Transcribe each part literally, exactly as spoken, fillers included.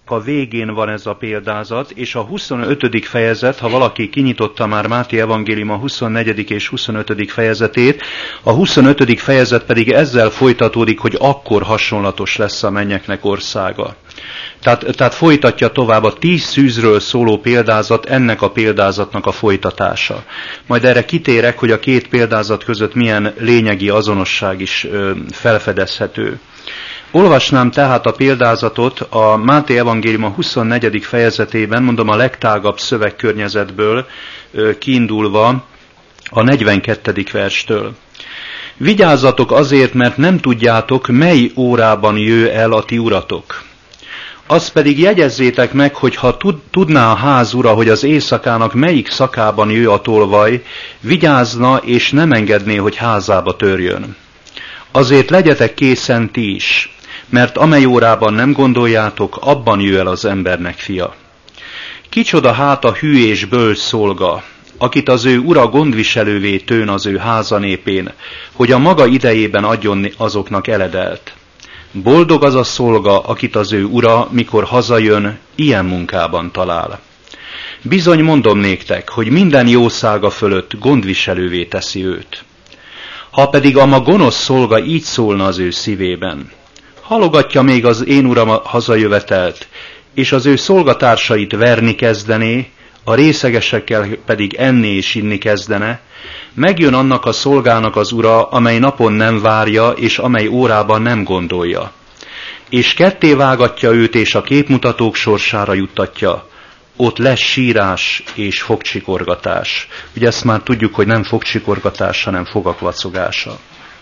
a végén van ez a példázat, és a huszonötödik fejezet, ha valaki kinyitotta már Máté evangélium a huszonnegyedik és huszonötödik fejezetét, a huszonötödik fejezet pedig ezzel folytatódik, hogy akkor hasonlatos lesz a mennyeknek országa. Tehát, tehát folytatja tovább a tíz szűzről szóló példázat, ennek a példázatnak a folytatása. Majd erre kitérek, hogy a két példázat között milyen lényegi azonosság is ö, felfedezhető. Olvasnám tehát a példázatot a Máté evangélium a huszonnegyedik fejezetében, mondom a legtágabb szövegkörnyezetből ö, kiindulva a negyvenkettedik verstől. Vigyázzatok azért, mert nem tudjátok, mely órában jő el a ti uratok. Azt pedig jegyezzétek meg, hogy ha tudná a ház ura, hogy az éjszakának melyik szakában jő a tolvaj, vigyázna és nem engedné, hogy házába törjön. Azért legyetek készen ti is, mert amely órában nem gondoljátok, abban jő el az embernek fia. Kicsoda hát a hű és bölcs szolga, akit az ő ura gondviselővé tőn az ő háza népén, hogy a maga idejében adjon azoknak eledelt. Boldog az a szolga, akit az ő ura, mikor hazajön, ilyen munkában talál. Bizony mondom néktek, hogy minden jószága fölött gondviselővé teszi őt. Ha pedig a ma gonosz szolga így szólna az ő szívében, halogatja még az én uram a hazajövetelt, és az ő szolgatársait verni kezdené, a részegesekkel pedig enni és inni kezdene, megjön annak a szolgának az ura, amely napon nem várja, és amely órában nem gondolja. És ketté vágatja őt, és a képmutatók sorsára juttatja. Ott lesz sírás és fogcsikorgatás. Ugye ezt már tudjuk, hogy nem fogcsikorgatás, hanem fogak vacogása.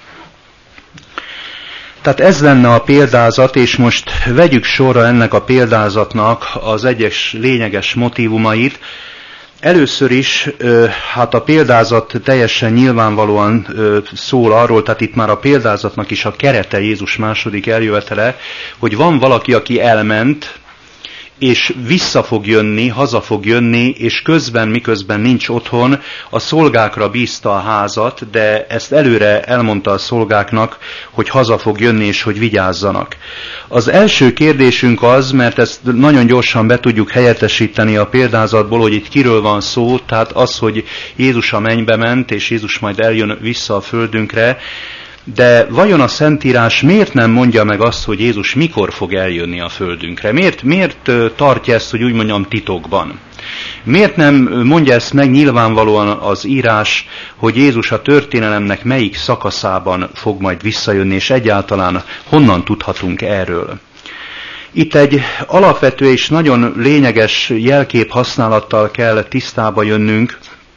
Tehát ez lenne a példázat, és most vegyük sorra ennek a példázatnak az egyes lényeges motívumait. Először is, hát a példázat teljesen nyilvánvalóan szól arról, tehát itt már a példázatnak is a kerete Jézus második eljövetele, hogy van valaki, aki elment, és vissza fog jönni, haza fog jönni, és közben, miközben nincs otthon, a szolgákra bízta a házat, de ezt előre elmondta a szolgáknak, hogy haza fog jönni, és hogy vigyázzanak. Az első kérdésünk az, mert ezt nagyon gyorsan be tudjuk helyettesíteni a példázatból, hogy itt kiről van szó, tehát az, hogy Jézus a mennybe ment, és Jézus majd eljön vissza a földünkre, de vajon a Szentírás miért nem mondja meg azt, hogy Jézus mikor fog eljönni a földünkre? Miért, miért tartja ezt, hogy úgy mondjam, titokban? Miért nem mondja ezt meg nyilvánvalóan az írás, hogy Jézus a történelemnek melyik szakaszában fog majd visszajönni, és egyáltalán honnan tudhatunk erről? Itt egy alapvető és nagyon lényeges jelkép használattal kell tisztába jönnünk,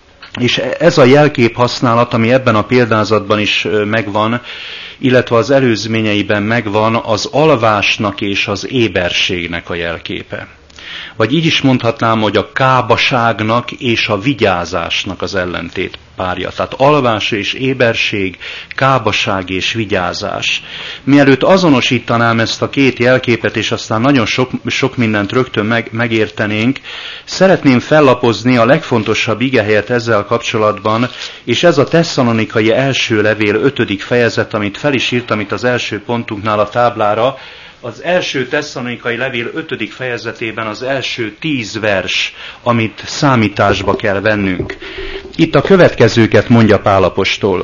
és ez a jelkép használat, ami ebben a példázatban is megvan, illetve az előzményeiben megvan, az alvásnak és az éberségnek a jelképe. Vagy így is mondhatnám, hogy a kábaságnak és a vigyázásnak az ellentét párja. Tehát alvás és éberség, kábaság és vigyázás. Mielőtt azonosítanám ezt a két jelképet, és aztán nagyon sok, sok mindent rögtön meg, megértenénk, szeretném fellapozni a legfontosabb igehelyet ezzel kapcsolatban, és ez a Tesszalonikai első levél ötödik fejezet, amit fel is írtam itt az első pontunknál a táblára. Az első Tesszalonikai levél ötödik fejezetében az első tíz vers, amit számításba kell vennünk. Itt a következőket mondja Pál apostol.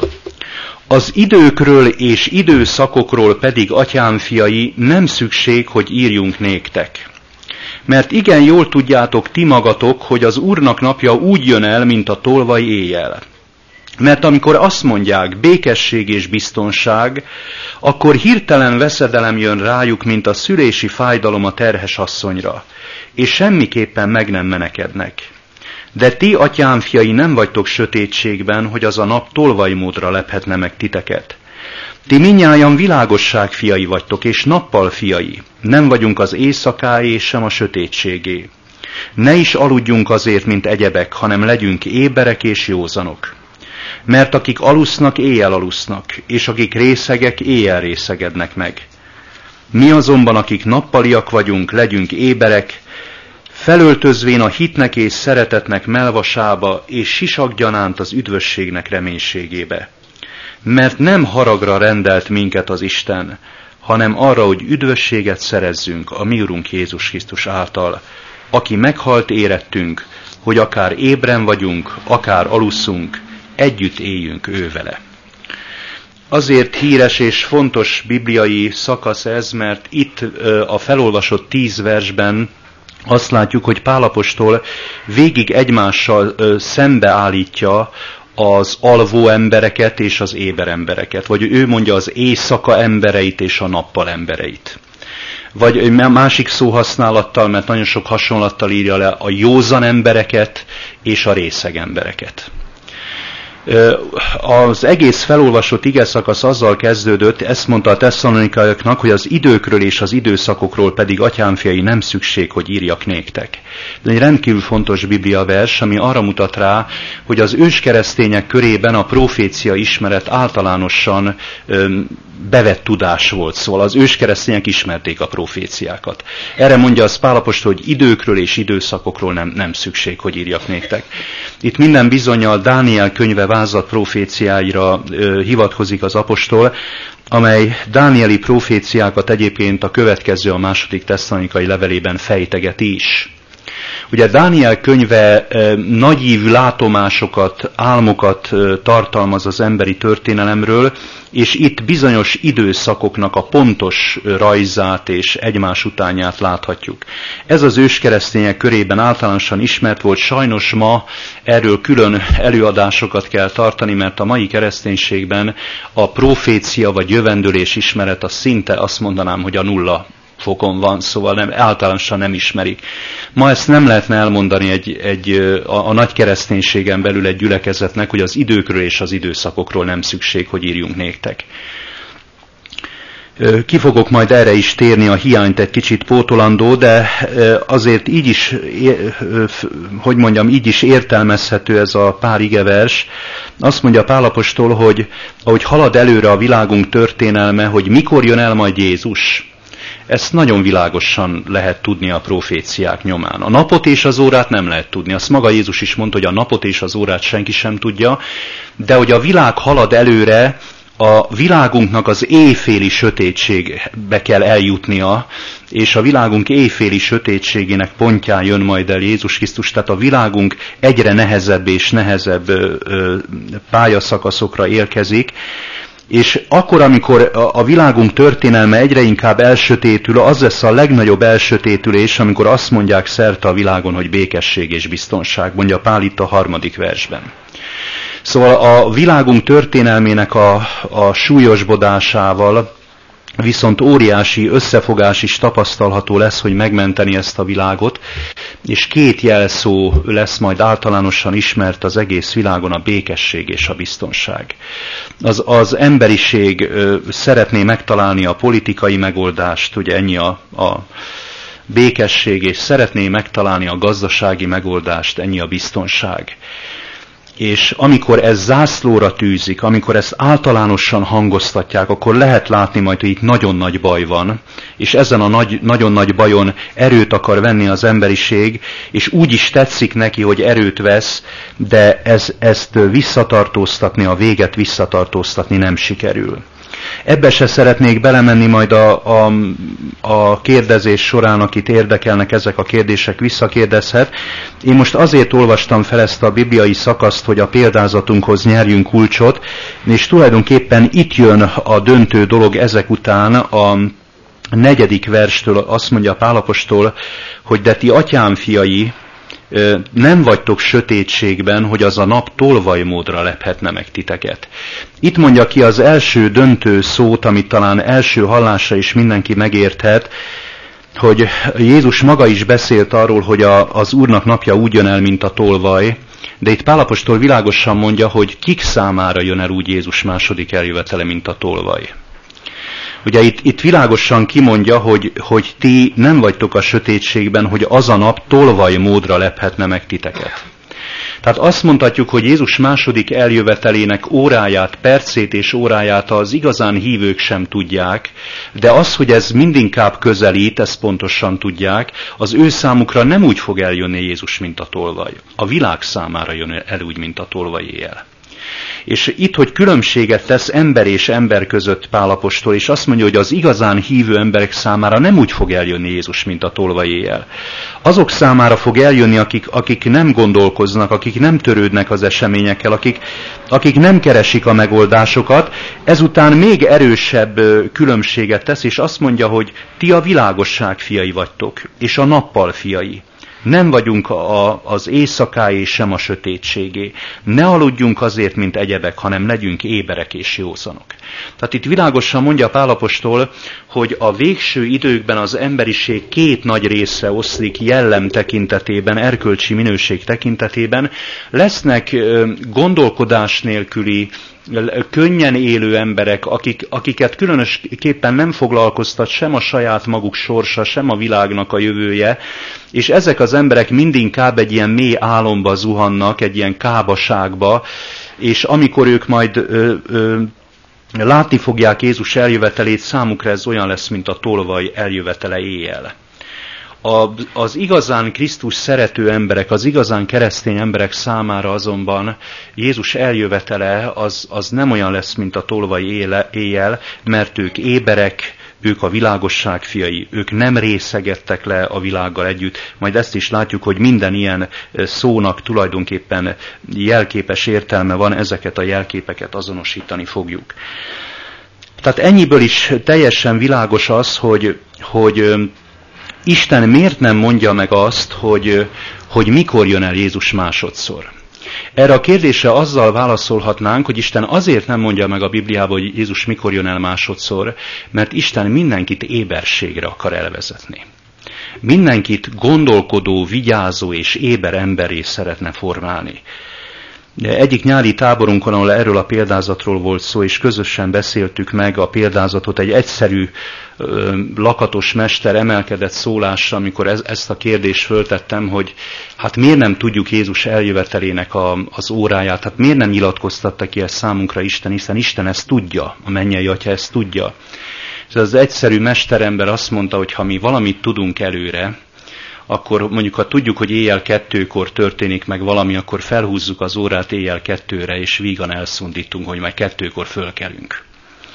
Az időkről és időszakokról pedig, atyám fiai, nem szükség, hogy írjunk néktek. Mert igen jól tudjátok ti magatok, hogy az Úrnak napja úgy jön el, mint a tolvaj éjjel. Mert amikor azt mondják, békesség és biztonság, akkor hirtelen veszedelem jön rájuk, mint a szülési fájdalom a terhes asszonyra, és semmiképpen meg nem menekednek. De ti, atyám fiai, nem vagytok sötétségben, hogy az a nap tolvajmódra lephetne meg titeket. Ti mindnyájan világosság fiai vagytok, és nappal fiai. Nem vagyunk az éjszakáé, sem a sötétségé. Ne is aludjunk azért, mint egyebek, hanem legyünk éberek és józanok. Mert akik alusznak, éjjel alusznak, és akik részegek, éjjel részegednek meg. Mi azonban, akik nappaliak vagyunk, legyünk éberek, felöltözvén a hitnek és szeretetnek melvasába, és sisakgyanánt az üdvösségnek reménységébe. Mert nem haragra rendelt minket az Isten, hanem arra, hogy üdvösséget szerezzünk a mi Urunk Jézus Krisztus által, aki meghalt érettünk, hogy akár ébren vagyunk, akár alusszunk, együtt éljünk ő vele. Azért híres és fontos bibliai szakasz ez, mert itt a felolvasott tíz versben azt látjuk, hogy Pál apostol végig egymással szembeállítja az alvó embereket és az éber embereket, vagy ő mondja az éjszaka embereit és a nappal embereit. Vagy másik szóhasználattal, mert nagyon sok hasonlattal írja le a józan embereket és a részeg embereket. Az egész felolvasott igeszakasz azzal kezdődött, ezt mondta a tesszalonikaiaknak, hogy az időkről és az időszakokról pedig, atyámfiai, nem szükség, hogy írjak néktek. Ez egy rendkívül fontos bibliavers, ami arra mutat rá, hogy az őskeresztények körében a profécia ismeret általánosan öm, bevett tudás volt, szóval az őskeresztények ismerték a proféciákat. Erre mondja az Pál apostol, hogy időkről és időszakokról nem, nem szükség, hogy írjak néktek. Itt minden bizonnyal Dániel könyve vázlat proféciáira ö, hivatkozik az apostol, amely dánieli proféciákat egyébként a következő, a második tesszalonikai levelében fejtegeti is. Ugye Dániel könyve e, nagyívű látomásokat, álmokat e, tartalmaz az emberi történelemről, és itt bizonyos időszakoknak a pontos rajzát és egymás utánját láthatjuk. Ez az őskeresztények körében általánosan ismert volt, sajnos ma erről külön előadásokat kell tartani, mert a mai kereszténységben a profécia vagy jövendőlés ismeret az szinte azt mondanám, hogy a nulla fokon van, szóval nem, általánosan nem ismerik. Ma ezt nem lehetne elmondani egy, egy, a, a nagy kereszténységen belül egy gyülekezetnek, hogy az időkről és az időszakokról nem szükség, hogy írjunk néktek. Ki fogok majd erre is térni, a hiányt egy kicsit pótolandó, de azért így is, hogy mondjam, így is értelmezhető ez a pár igevers. Azt mondja Pál apostol, hogy ahogy halad előre a világunk történelme, hogy mikor jön el majd Jézus, ezt nagyon világosan lehet tudni a proféciák nyomán. A napot és az órát nem lehet tudni. Azt maga Jézus is mondta, hogy a napot és az órát senki sem tudja, de hogy a világ halad előre, a világunknak az éjféli sötétségbe kell eljutnia, és a világunk éjféli sötétségének pontján jön majd el Jézus Krisztus, tehát a világunk egyre nehezebb és nehezebb pályaszakaszokra érkezik, és akkor, amikor a világunk történelme egyre inkább elsötétül, az lesz a legnagyobb elsötétülés, amikor azt mondják szerte a világon, hogy békesség és biztonság, mondja Pál itt a harmadik versben. Szóval a világunk történelmének a, a súlyosbodásával viszont óriási összefogás is tapasztalható lesz, hogy megmenteni ezt a világot, és két jelszó lesz majd általánosan ismert az egész világon, a békesség és a biztonság. Az, az emberiség ö, szeretné megtalálni a politikai megoldást, ugye ennyi a, a békesség, és szeretné megtalálni a gazdasági megoldást, ennyi a biztonság. És amikor ez zászlóra tűzik, amikor ezt általánosan hangoztatják, akkor lehet látni majd, hogy itt nagyon nagy baj van, és ezen a nagy, nagyon nagy bajon erőt akar venni az emberiség, és úgy is tetszik neki, hogy erőt vesz, de ez, ezt visszatartóztatni, a véget visszatartóztatni nem sikerül. Ebbe se szeretnék belemenni, majd a, a, a kérdezés során, akit érdekelnek ezek a kérdések, visszakérdezhet. Én most azért olvastam fel ezt a bibliai szakaszt, hogy a példázatunkhoz nyerjünk kulcsot, és tulajdonképpen itt jön a döntő dolog ezek után, a negyedik verstől azt mondja Pál apostol, hogy de ti atyám fiai, nem vagytok sötétségben, hogy az a nap tolvajmódra lephetne meg titeket. Itt mondja ki az első döntő szót, amit talán első hallásra is mindenki megérthet, hogy Jézus maga is beszélt arról, hogy a, az Úrnak napja úgy jön el, mint a tolvaj, de itt Pál apostol világosan mondja, hogy kik számára jön el úgy Jézus második eljövetele, mint a tolvaj. Ugye itt, itt világosan kimondja, hogy, hogy ti nem vagytok a sötétségben, hogy az a nap tolvaj módra lephetne meg titeket. Tehát azt mondhatjuk, hogy Jézus második eljövetelének óráját, percét és óráját az igazán hívők sem tudják, de az, hogy ez mindinkább közelít, ezt pontosan tudják, az ő számukra nem úgy fog eljönni Jézus, mint a tolvaj. A világ számára jön el úgy, mint a tolvaj éjjel. És itt, hogy különbséget tesz ember és ember között Pál apostol, és azt mondja, hogy az igazán hívő emberek számára nem úgy fog eljönni Jézus, mint a tolvaj éjjel. Azok számára fog eljönni, akik, akik nem gondolkoznak, akik nem törődnek az eseményekkel, akik, akik nem keresik a megoldásokat, ezután még erősebb különbséget tesz, és azt mondja, hogy ti a világosság fiai vagytok, és a nappal fiai. Nem vagyunk a, az éjszakáé sem a sötétségé. Ne aludjunk azért, mint egyebek, hanem legyünk éberek és józanok. Tehát itt világosan mondja Pál apostol, hogy a végső időkben az emberiség két nagy részre oszlik jellem tekintetében, erkölcsi minőség tekintetében. Lesznek gondolkodás nélküli, könnyen élő emberek, akik, akiket különösképpen nem foglalkoztat sem a saját maguk sorsa, sem a világnak a jövője, és ezek az emberek mindinkább egy ilyen mély álomba zuhannak, egy ilyen kábaságba, és amikor ők majd ö, ö, látni fogják Jézus eljövetelét, számukra ez olyan lesz, mint a tolvaj eljövetele éjjel. A, az igazán Krisztus szerető emberek, az igazán keresztény emberek számára azonban Jézus eljövetele az, az nem olyan lesz, mint a tolvaj éjjel, mert ők éberek, ők a világosság fiai, ők nem részegedtek le a világgal együtt. Majd ezt is látjuk, hogy minden ilyen szónak tulajdonképpen jelképes értelme van, ezeket a jelképeket azonosítani fogjuk. Tehát ennyiből is teljesen világos az, hogy, hogy Isten miért nem mondja meg azt, hogy, hogy mikor jön el Jézus másodszor? Erre a kérdésre azzal válaszolhatnánk, hogy Isten azért nem mondja meg a Bibliában, hogy Jézus mikor jön el másodszor, mert Isten mindenkit éberségre akar elvezetni. Mindenkit gondolkodó, vigyázó és éber emberré szeretne formálni. Egyik nyári táborunkon, ahol erről a példázatról volt szó, és közösen beszéltük meg a példázatot, egy egyszerű ö, lakatos mester emelkedett szólásra, amikor ez, ezt a kérdést föltettem, hogy hát miért nem tudjuk Jézus eljövetelének a, az óráját, hát miért nem nyilatkoztatta ki ezt számunkra Isten, hiszen Isten ezt tudja, a mennyei Atya ezt tudja. És az egyszerű mesterember azt mondta, hogy ha mi valamit tudunk előre, akkor mondjuk, ha tudjuk, hogy éjjel kettőkor történik meg valami, akkor felhúzzuk az órát éjjel kettőre, és vígan elszundítunk, hogy majd kettőkor fölkelünk.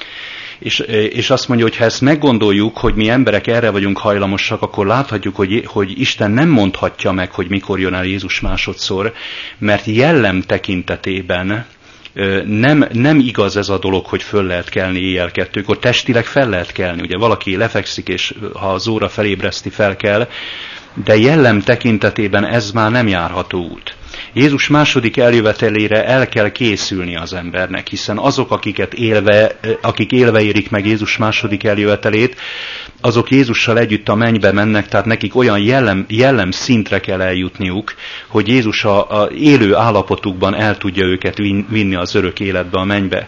És, és azt mondja, hogy ha ezt meggondoljuk, hogy mi emberek erre vagyunk hajlamosak, akkor láthatjuk, hogy, hogy Isten nem mondhatja meg, hogy mikor jön el Jézus másodszor, mert jellem tekintetében Nem, nem igaz ez a dolog, hogy föl lehet kelni éjjel kettőkor, testileg fel lehet kelni. Ugye valaki lefekszik, és ha az óra felébreszti, fel kell, de jellem tekintetében ez már nem járható út. Jézus második eljövetelére el kell készülni az embernek, hiszen azok, akiket élve, akik élve érik meg Jézus második eljövetelét, azok Jézussal együtt a mennybe mennek, tehát nekik olyan jellem, jellem szintre kell eljutniuk, hogy Jézus a, a élő állapotukban el tudja őket vinni az örök életbe, a mennybe.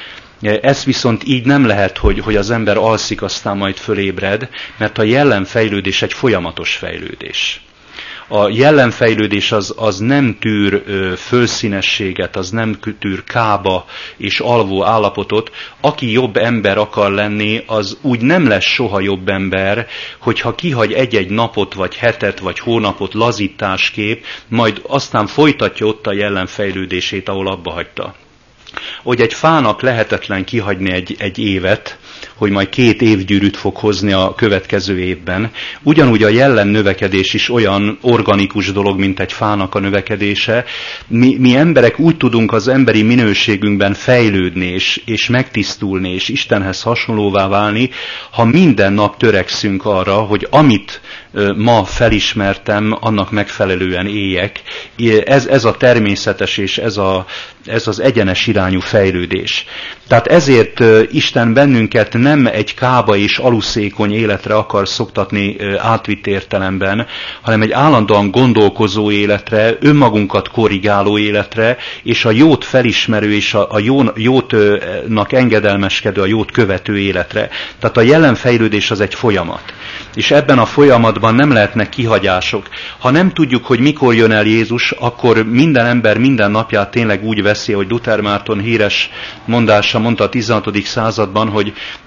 Ez viszont így nem lehet, hogy, hogy az ember alszik, aztán majd fölébred, mert a jellemfejlődés egy folyamatos fejlődés. A jellemfejlődés az, az nem tűr ö, fölszínességet, az nem tűr kába és alvó állapotot. Aki jobb ember akar lenni, az úgy nem lesz soha jobb ember, hogyha kihagy egy-egy napot, vagy hetet, vagy hónapot lazításképp, majd aztán folytatja ott a jellemfejlődését, ahol abba hagyta. Hogy egy fának lehetetlen kihagyni egy, egy évet, hogy majd két évgyűrűt fog hozni a következő évben. Ugyanúgy a jellem növekedés is olyan organikus dolog, mint egy fának a növekedése. Mi, mi emberek úgy tudunk az emberi minőségünkben fejlődni, és, és megtisztulni, és Istenhez hasonlóvá válni, ha minden nap törekszünk arra, hogy amit ma felismertem, annak megfelelően éljek. Ez, ez a természetes és ez, a, ez az egyenes irányú fejlődés. Tehát ezért Isten bennünket nem egy kába és aluszékony életre akar szoktatni átvitt értelemben, hanem egy állandóan gondolkozó életre, önmagunkat korrigáló életre, és a jót felismerő és a, a jó, jótnak engedelmeskedő, a jót követő életre. Tehát a jelenfejlődés az egy folyamat. És ebben a folyamatban nem lehetnek kihagyások. Ha nem tudjuk, hogy mikor jön el Jézus, akkor minden ember minden napját tényleg úgy veszi, hogy Luther Márton híres mondása mondta a tizenhatodik században, hogy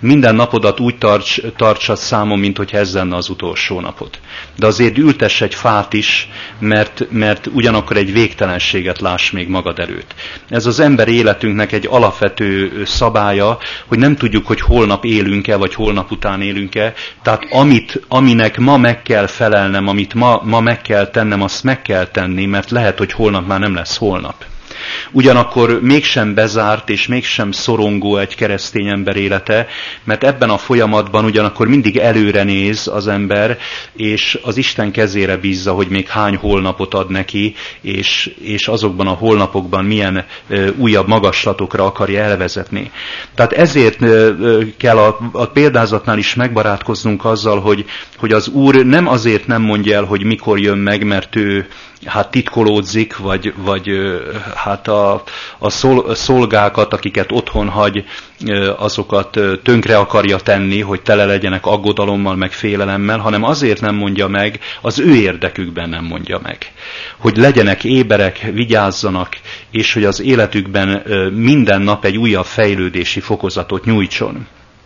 minden napodat úgy tarts, tartsad számon, mint hogy ez lenne az utolsó napod. De azért ültess egy fát is, mert, mert ugyanakkor egy végtelenséget láss még magad előtt. Ez az ember életünknek egy alapvető szabálya, hogy nem tudjuk, hogy holnap élünk-e, vagy holnap után élünk-e. Tehát amit, aminek ma meg kell felelnem, amit ma, ma meg kell tennem, azt meg kell tenni, mert lehet, hogy holnap már nem lesz holnap. Ugyanakkor mégsem bezárt és mégsem szorongó egy keresztény ember élete, mert ebben a folyamatban ugyanakkor mindig előre néz az ember, és az Isten kezére bízza, hogy még hány holnapot ad neki, és, és azokban a holnapokban milyen ö, újabb magaslatokra akarja elvezetni. Tehát ezért ö, kell a, a példázatnál is megbarátkoznunk azzal, hogy, hogy az Úr nem azért nem mondja el, hogy mikor jön meg, mert ő hát titkolódzik, vagy, vagy hát a, a szolgákat, akiket otthon hagy, azokat tönkre akarja tenni, hogy tele legyenek aggodalommal, meg félelemmel, hanem azért nem mondja meg, az ő érdekükben nem mondja meg. Hogy legyenek éberek, vigyázzanak, és hogy az életükben minden nap egy újabb fejlődési fokozatot nyújtson.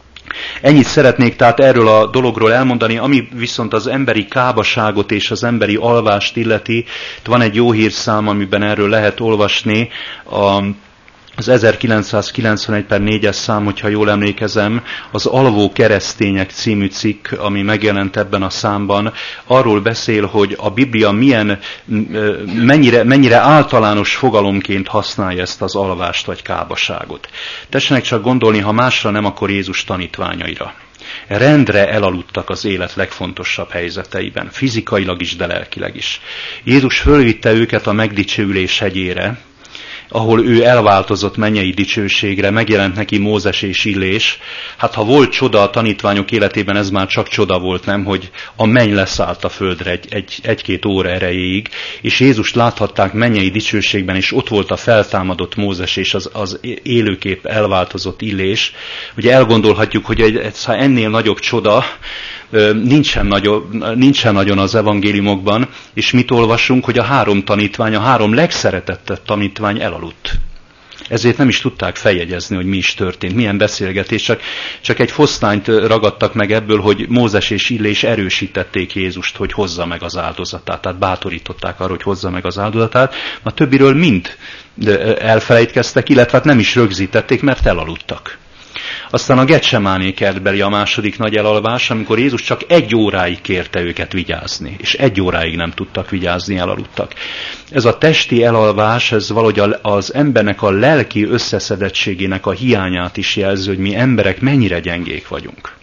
Ennyit szeretnék tehát erről a dologról elmondani, ami viszont az emberi kábaságot és az emberi alvást illeti. Itt van egy jó hírszám, amiben erről lehet olvasni, a, az ezerkilencszázkilencvenegy per négyes szám, hogyha jól emlékezem, az Alvó keresztények című cikk, ami megjelent ebben a számban, arról beszél, hogy a Biblia milyen, mennyire, mennyire általános fogalomként használja ezt az alvást vagy kábaságot. Tessenek csak gondolni, ha másra nem, akkor Jézus tanítványaira. Rendre elaludtak az élet legfontosabb helyzeteiben, fizikailag is, de lelkileg is. Jézus fölvitte őket a megdicsőülés hegyére, ahol ő elváltozott mennyei dicsőségre, megjelent neki Mózes és Illés. Hát ha volt csoda a tanítványok életében, ez már csak csoda volt, nem, hogy a menny leszállt a földre egy, egy, egy-két óra erejéig, és Jézust láthatták mennyei dicsőségben, és ott volt a feltámadott Mózes és az, az élőkép elváltozott Illés. Ugye elgondolhatjuk, hogy egy, egy, ennél nagyobb csoda Nincsen, nagyon, nincsen nagyon az evangéliumokban, és mit olvasunk, hogy a három tanítvány, a három legszeretettebb tanítvány elaludt. Ezért nem is tudták feljegyezni, hogy mi is történt, milyen beszélgetés, csak, csak egy foszlányt ragadtak meg ebből, hogy Mózes és Illés erősítették Jézust, hogy hozza meg az áldozatát, tehát bátorították arra, hogy hozza meg az áldozatát. A többiről mind elfelejtkeztek, illetve nem is rögzítették, mert elaludtak. Aztán a Getsemáné kertbeli a második nagy elalvás, amikor Jézus csak egy óráig kérte őket vigyázni, és egy óráig nem tudtak vigyázni, elaludtak. Ez a testi elalvás, ez valahogy az embernek a lelki összeszedettségének a hiányát is jelzi, hogy mi emberek mennyire gyengék vagyunk.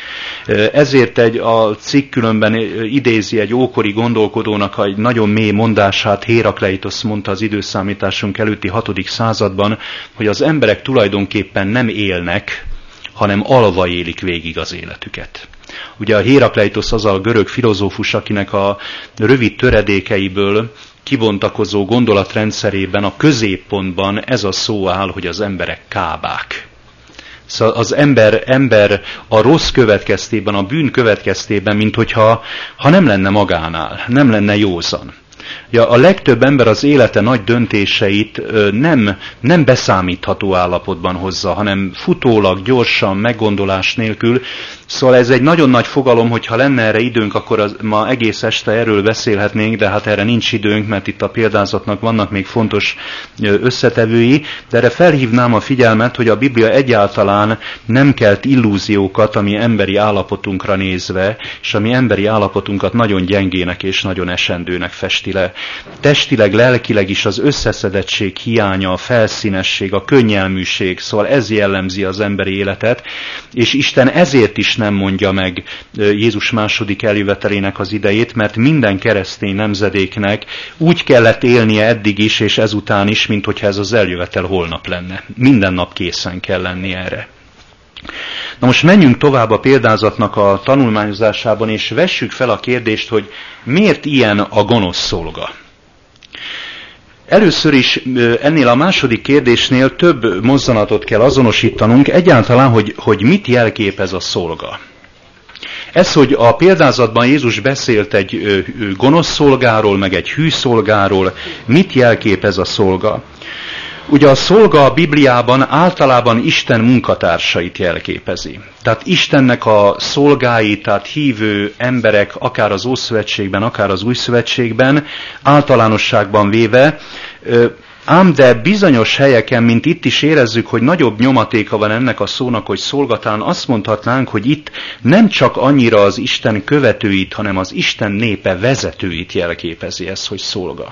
Ezért egy, a cikk különben idézi egy ókori gondolkodónak egy nagyon mély mondását, Hérakleitosz mondta az időszámításunk előtti hatodik században, hogy az emberek tulajdonképpen nem élnek, hanem alva élik végig az életüket. Ugye a Hérakleitosz az a görög filozófus, akinek a rövid töredékeiből kibontakozó gondolatrendszerében a középpontban ez a szó áll, hogy az emberek kábák. Szóval az ember, ember a rossz következtében, a bűn következtében, mint hogyha ha nem lenne magánál, nem lenne józan. Ja, a legtöbb ember az élete nagy döntéseit nem, nem beszámítható állapotban hozza, hanem futólag, gyorsan, meggondolás nélkül. Szóval ez egy nagyon nagy fogalom, hogyha lenne erre időnk, akkor az, ma egész este erről beszélhetnénk, de hát erre nincs időnk, mert itt a példázatnak vannak még fontos összetevői, de erre felhívnám a figyelmet, hogy a Biblia egyáltalán nem kelt illúziókat a mi emberi állapotunkra nézve, és a mi emberi állapotunkat nagyon gyengének és nagyon esendőnek festi le. Testileg, lelkileg is az összeszedettség hiánya, a felszínesség, a könnyelműség, szóval ez jellemzi az emberi életet, és Isten ezért is nem mondja meg Jézus második eljövetelének az idejét, mert minden keresztény nemzedéknek úgy kellett élnie eddig is, és ezután is, mint hogyha ez az eljövetel holnap lenne. Minden nap készen kell lenni erre. Na most menjünk tovább a példázatnak a tanulmányozásában, és vessük fel a kérdést, hogy miért ilyen a gonosz szolga? Először is ennél a második kérdésnél több mozzanatot kell azonosítanunk, egyáltalán, hogy, hogy mit jelképez a szolga. Ez, hogy a példázatban Jézus beszélt egy gonosz szolgáról, meg egy hű szolgáról, mit jelképez a szolga? Ugye a szolga a Bibliában általában Isten munkatársait jelképezi. Tehát Istennek a szolgái, tehát hívő emberek, akár az Ószövetségben, akár az Új Szövetségben, általánosságban véve, ám de bizonyos helyeken, mint itt is érezzük, hogy nagyobb nyomatéka van ennek a szónak, hogy szolgatán, azt mondhatnánk, hogy itt nem csak annyira az Isten követőit, hanem az Isten népe vezetőit jelképezi ez, hogy szolga.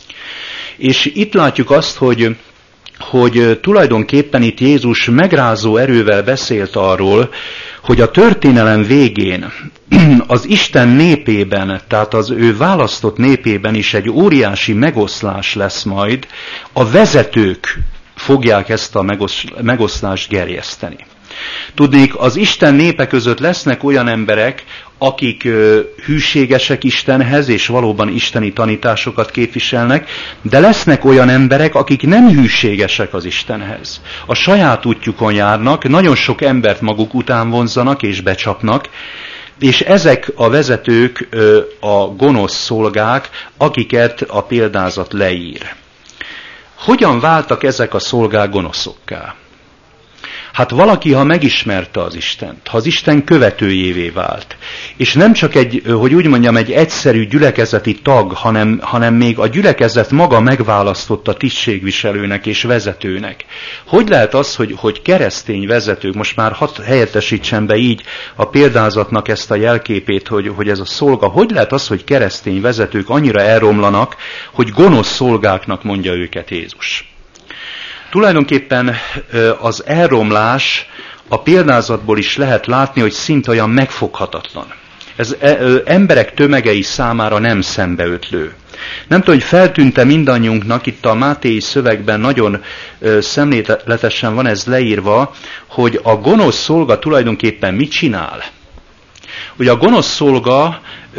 És itt látjuk azt, hogy hogy tulajdonképpen itt Jézus megrázó erővel beszélt arról, hogy a történelem végén az Isten népében, tehát az ő választott népében is egy óriási megoszlás lesz majd, a vezetők fogják ezt a megoszlást gerjeszteni. Tudnék, az Isten népe között lesznek olyan emberek, akik ö, hűségesek Istenhez, és valóban isteni tanításokat képviselnek, de lesznek olyan emberek, akik nem hűségesek az Istenhez. A saját útjukon járnak, nagyon sok embert maguk után vonzzanak és becsapnak, és ezek a vezetők ö, a gonosz szolgák, akiket a példázat leír. Hogyan váltak ezek a szolgák gonoszokká? Hát valaki, ha megismerte az Istent, ha az Isten követőjévé vált, és nem csak egy, hogy úgy mondjam, egy egyszerű gyülekezeti tag, hanem, hanem még a gyülekezet maga megválasztotta tisztségviselőnek és vezetőnek. Hogy lehet az, hogy, hogy keresztény vezetők, most már hadd helyettesítsen be így a példázatnak ezt a jelképét, hogy, hogy ez a szolga, hogy lehet az, hogy keresztény vezetők annyira elromlanak, hogy gonosz szolgáknak mondja őket Jézus? Tulajdonképpen az elromlás a példázatból is lehet látni, hogy szinte olyan megfoghatatlan. Ez emberek tömegei számára nem szembeötlő. Nem tudom, hogy feltűnte mindannyiunknak, itt a Mátélyi szövegben nagyon szemléletesen van ez leírva, hogy a gonosz szolga tulajdonképpen mit csinál? Ugye a gonosz szolga,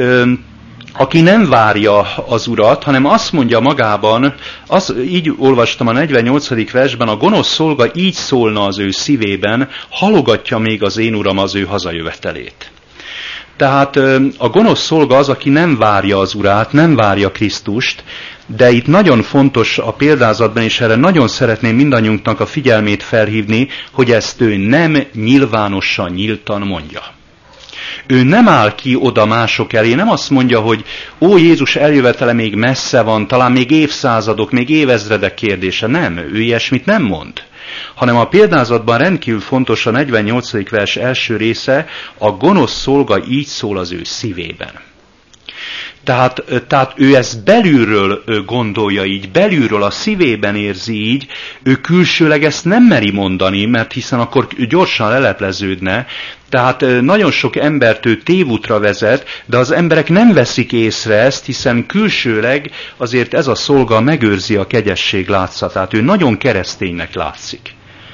aki nem várja az urat, hanem azt mondja magában, az, így olvastam a negyvennyolcadik versben, a gonosz szolga így szólna az ő szívében, halogatja még az én uram az ő hazajövetelét. Tehát a gonosz szolga az, aki nem várja az urát, nem várja Krisztust, de itt nagyon fontos a példázatban, és erre nagyon szeretném mindannyiunknak a figyelmét felhívni, hogy ezt ő nem nyilvánosan, nyíltan mondja. Ő nem áll ki oda mások elé, nem azt mondja, hogy ó, Jézus eljövetele még messze van, talán még évszázadok, még évezredek kérdése. Nem, ő ilyesmit nem mond. Hanem a példázatban rendkívül fontos a negyvennyolcadik vers első része, a gonosz szolga így szól az ő szívében. Tehát, tehát ő ezt belülről gondolja így, belülről a szívében érzi így, ő külsőleg ezt nem meri mondani, mert hiszen akkor gyorsan lelepleződne, tehát nagyon sok embert ő tévútra vezet, de az emberek nem veszik észre ezt, hiszen külsőleg azért ez a szolga megőrzi a kegyesség látszatát, ő nagyon kereszténynek látszik.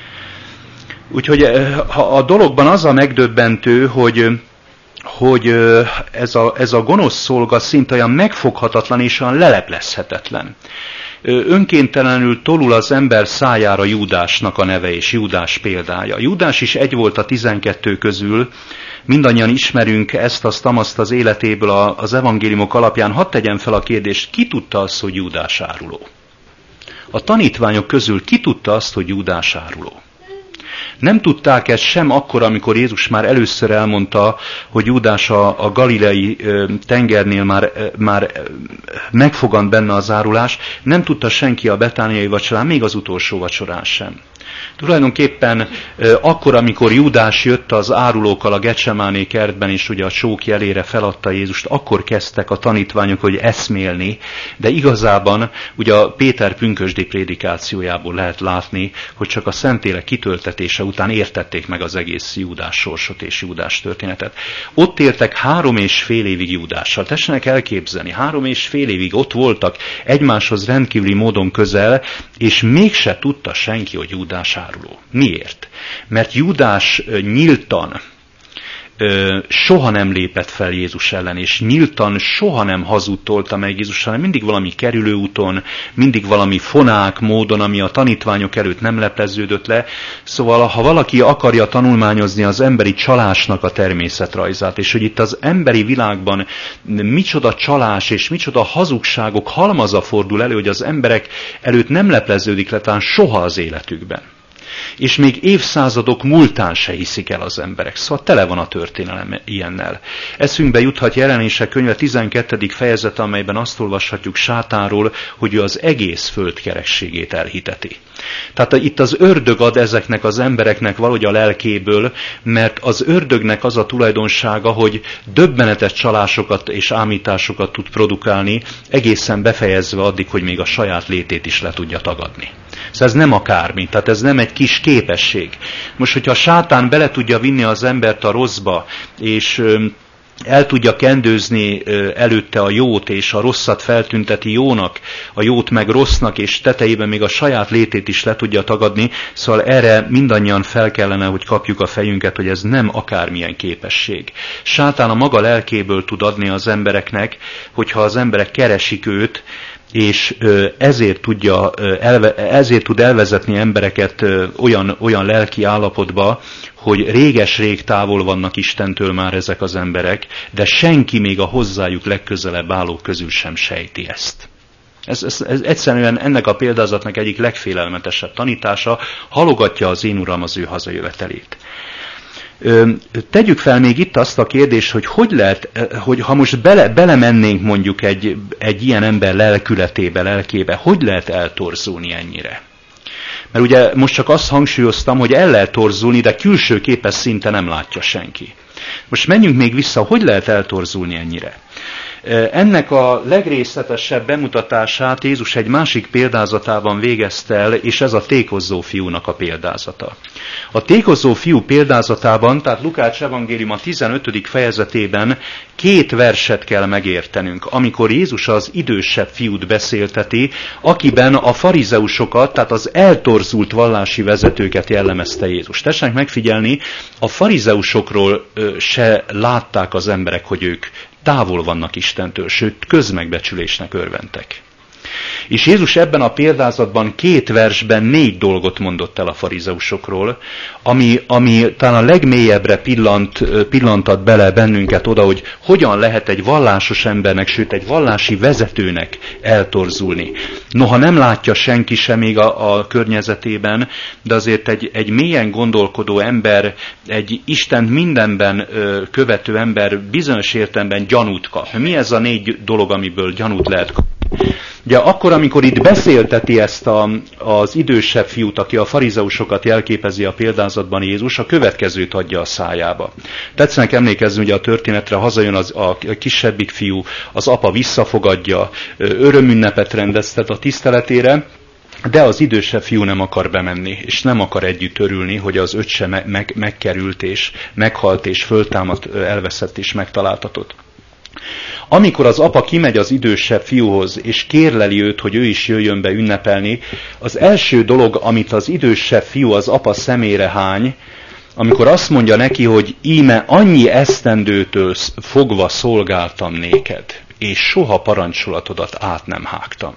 Úgyhogy a dologban az a megdöbbentő, hogy hogy ez a, ez a gonosz szolga szinte olyan megfoghatatlan és olyan leleplezhetetlen. Önkéntelenül tolul az ember szájára Júdásnak a neve és Júdás példája. Júdás is egy volt a tizenkettő közül, mindannyian ismerünk ezt, azt, azt az életéből az evangéliumok alapján. Hadd tegyen fel a kérdést, ki tudta azt, hogy Júdás áruló? A tanítványok közül ki tudta azt, hogy Júdás áruló? Nem tudták ezt sem akkor, amikor Jézus már először elmondta, hogy Júdás a, a galileai tengernél már, már megfogant benne az árulás, nem tudta senki a betániai vacsorán, még az utolsó vacsorán sem. Tulajdonképpen akkor, amikor Júdás jött az árulókkal a Getsemáné kertben, és ugye a csók jelére feladta Jézust, akkor kezdtek a tanítványok, hogy eszmélni, de igazában ugye a Péter pünkösdi prédikációjából lehet látni, hogy csak a Szentlélek kitöltetése után értették meg az egész Júdás sorsot és Júdás történetet. Ott éltek három és fél évig Júdással. Tessenek elképzelni, három és fél évig ott voltak egymáshoz rendkívüli módon közel, és mégse tudta senki, hogy Júdás áruló. Miért? Mert Júdás nyíltan soha nem lépett fel Jézus ellen, és nyíltan soha nem hazudtolta meg Jézus, hanem mindig valami kerülőúton, mindig valami fonák módon, ami a tanítványok előtt nem lepleződött le. Szóval, ha valaki akarja tanulmányozni az emberi csalásnak a természetrajzát, és hogy itt az emberi világban micsoda csalás és micsoda hazugságok halmaza fordul elő, hogy az emberek előtt nem lepleződik le talán soha az életükben. És még évszázadok múltán se hiszik el az emberek. Szóval tele van a történelem ilyennel. Eszünkbe juthat Jelenések könyve tizenkettedik fejezete, amelyben azt olvashatjuk Sátánról, hogy ő az egész föld kerekségét elhiteti. Tehát itt az ördög ad ezeknek az embereknek valahogy a lelkéből, mert az ördögnek az a tulajdonsága, hogy döbbenetes csalásokat és ámításokat tud produkálni, egészen befejezve addig, hogy még a saját létét is le tudja tagadni. Szóval ez nem akármi, tehát ez nem egy kis képesség. Most, hogyha a sátán bele tudja vinni az embert a rosszba, és el tudja kendőzni előtte a jót, és a rosszat feltünteti jónak, a jót meg rossznak, és tetejében még a saját létét is le tudja tagadni, szóval erre mindannyian fel kellene, hogy kapjuk a fejünket, hogy ez nem akármilyen képesség. Sátán a maga lelkéből tud adni az embereknek, hogyha az emberek keresik őt, és ezért, tudja, ezért tud elvezetni embereket olyan, olyan lelki állapotba, hogy réges-rég távol vannak Istentől már ezek az emberek, de senki még a hozzájuk legközelebb állók közül sem sejti ezt. Ez, ez, ez egyszerűen ennek a példázatnak egyik legfélelmetesebb tanítása, halogatja az én Uram az ő hazajövetelét. Tegyük fel még itt azt a kérdést, hogy hogy lehet, hogy ha most bele, belemennénk mondjuk egy, egy ilyen ember lelkületébe, lelkébe, hogy lehet eltorzulni ennyire? Mert ugye most csak azt hangsúlyoztam, hogy el lehet torzulni, de külső képes szinte nem látja senki. Most menjünk még vissza, hogy lehet eltorzulni ennyire? Ennek a legrészletesebb bemutatását Jézus egy másik példázatában végezte el, és ez a tékozó fiúnak a példázata. A tékozó fiú példázatában, tehát Lukács evangélium a tizenötödik fejezetében két verset kell megértenünk, amikor Jézus az idősebb fiút beszélteti, akiben a farizeusokat, tehát az eltorzult vallási vezetőket jellemezte Jézus. Tessenek megfigyelni, a farizeusokról se látták az emberek, hogy ők távol vannak Istentől, sőt közmegbecsülésnek örventek. És Jézus ebben a példázatban két versben négy dolgot mondott el a farizeusokról, ami, ami talán a legmélyebbre pillant, pillantat bele bennünket oda, hogy hogyan lehet egy vallásos embernek, sőt egy vallási vezetőnek eltorzulni. Noha nem látja senki sem még a, a környezetében, de azért egy, egy mélyen gondolkodó ember, egy Istent mindenben követő ember bizonyos értelemben gyanút kap. Mi ez a négy dolog, amiből gyanút lehet kapni? Ugye akkor, amikor itt beszélteti ezt a, az idősebb fiút, aki a farizeusokat jelképezi a példázatban Jézus, a következőt adja a szájába. Tetszenek emlékezni, ugye a történetre hazajön az, a kisebbik fiú, az apa visszafogadja, örömünnepet rendeztet a tiszteletére, de az idősebb fiú nem akar bemenni, és nem akar együtt örülni, hogy az öccse meg, meg, megkerült, és meghalt, és föltámadt, elveszett, és megtaláltatott. Amikor az apa kimegy az idősebb fiúhoz, és kérleli őt, hogy ő is jöjjön be ünnepelni, az első dolog, amit az idősebb fiú az apa szemére hány, amikor azt mondja neki, hogy íme annyi esztendőtől fogva szolgáltam néked, és soha parancsolatodat át nem hágtam.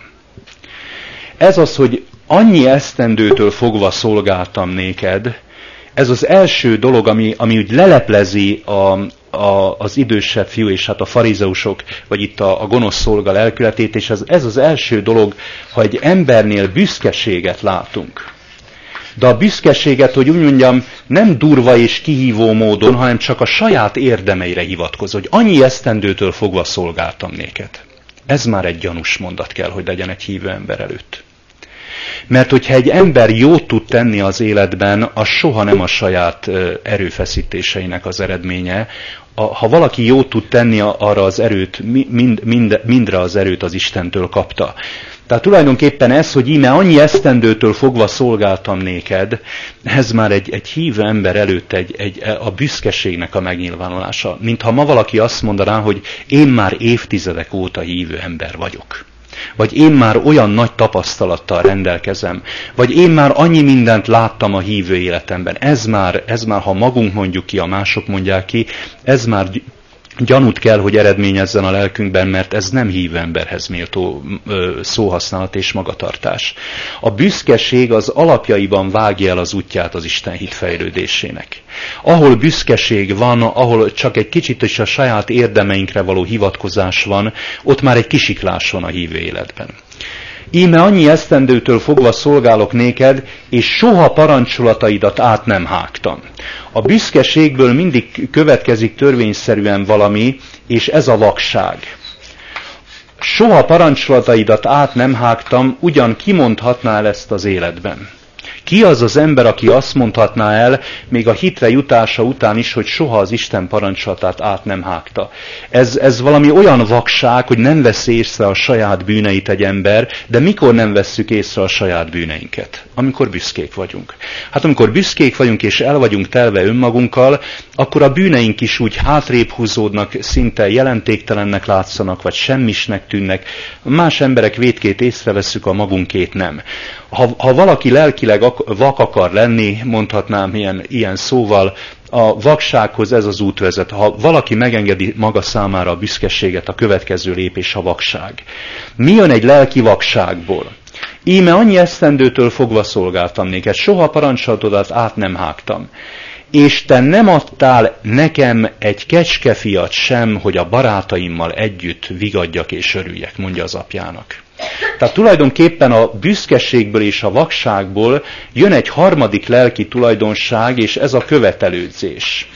Ez az, hogy annyi esztendőtől fogva szolgáltam néked, ez az első dolog, ami, ami úgy leleplezi a, a, az idősebb fiú és hát a farizeusok, vagy itt a, a gonosz szolga lelkületét, és ez, ez az első dolog, ha egy embernél büszkeséget látunk. De a büszkeséget, hogy úgy mondjam, nem durva és kihívó módon, hanem csak a saját érdemeire hivatkozó, hogy annyi esztendőtől fogva szolgáltam néked. Ez már egy gyanús mondat kell, hogy legyen egy hívő ember előtt. Mert hogyha egy ember jót tud tenni az életben, az soha nem a saját erőfeszítéseinek az eredménye. Ha valaki jót tud tenni, arra az erőt, mind, mind, mindre az erőt az Istentől kapta. Tehát tulajdonképpen ez, hogy íme annyi esztendőtől fogva szolgáltam néked, ez már egy, egy hívő ember előtt egy, egy, a büszkeségnek a megnyilvánulása. Mintha ma valaki azt mondaná, hogy én már évtizedek óta hívő ember vagyok. vagy én már olyan nagy tapasztalattal rendelkezem, vagy én már annyi mindent láttam a hívő életemben. Ez már, ez már, ha magunk mondjuk ki, a mások mondják ki, ez már gyanút kell, hogy eredményezzen a lelkünkben, mert ez nem hívő emberhez méltó szóhasználat és magatartás. A büszkeség az alapjaiban vágja el az útját az Isten hit fejlődésének. Ahol büszkeség van, ahol csak egy kicsit is a saját érdemeinkre való hivatkozás van, ott már egy kisiklás van a hívő életben. Íme annyi esztendőtől fogva szolgálok néked, és soha parancsolataidat át nem hágtam. A büszkeségből mindig következik törvényszerűen valami, és ez a vakság. Soha parancsolataidat át nem hágtam, ugyan kimondhatná el ezt az életben. Ki az az ember, aki azt mondhatná el, még a hitre jutása után is, hogy soha az Isten parancsolatát át nem hágta. Ez, ez valami olyan vakság, hogy nem veszi észre a saját bűneit egy ember, de mikor nem vesszük észre a saját bűneinket? Amikor büszkék vagyunk. Hát amikor büszkék vagyunk és el vagyunk telve önmagunkkal, akkor a bűneink is úgy hátrébb húzódnak, szinte jelentéktelennek látszanak, vagy semmisnek tűnnek. Más emberek vétkét észreveszünk, a magunkét nem. Ha, ha valaki lelkileg vak akar lenni, mondhatnám ilyen, ilyen szóval, a vaksághoz ez az út vezet. Ha valaki megengedi maga számára a büszkeséget, a következő lépés a vakság. Mi jön egy lelki vakságból? Íme annyi esztendőtől fogva szolgáltam néked, soha parancsolatodat át nem hágtam. És te nem adtál nekem egy kecskefiat sem, hogy a barátaimmal együtt vigadjak és örüljek, mondja az apjának. Tehát tulajdonképpen a büszkeségből és a vakságból jön egy harmadik lelki tulajdonság, és ez a követelődzés.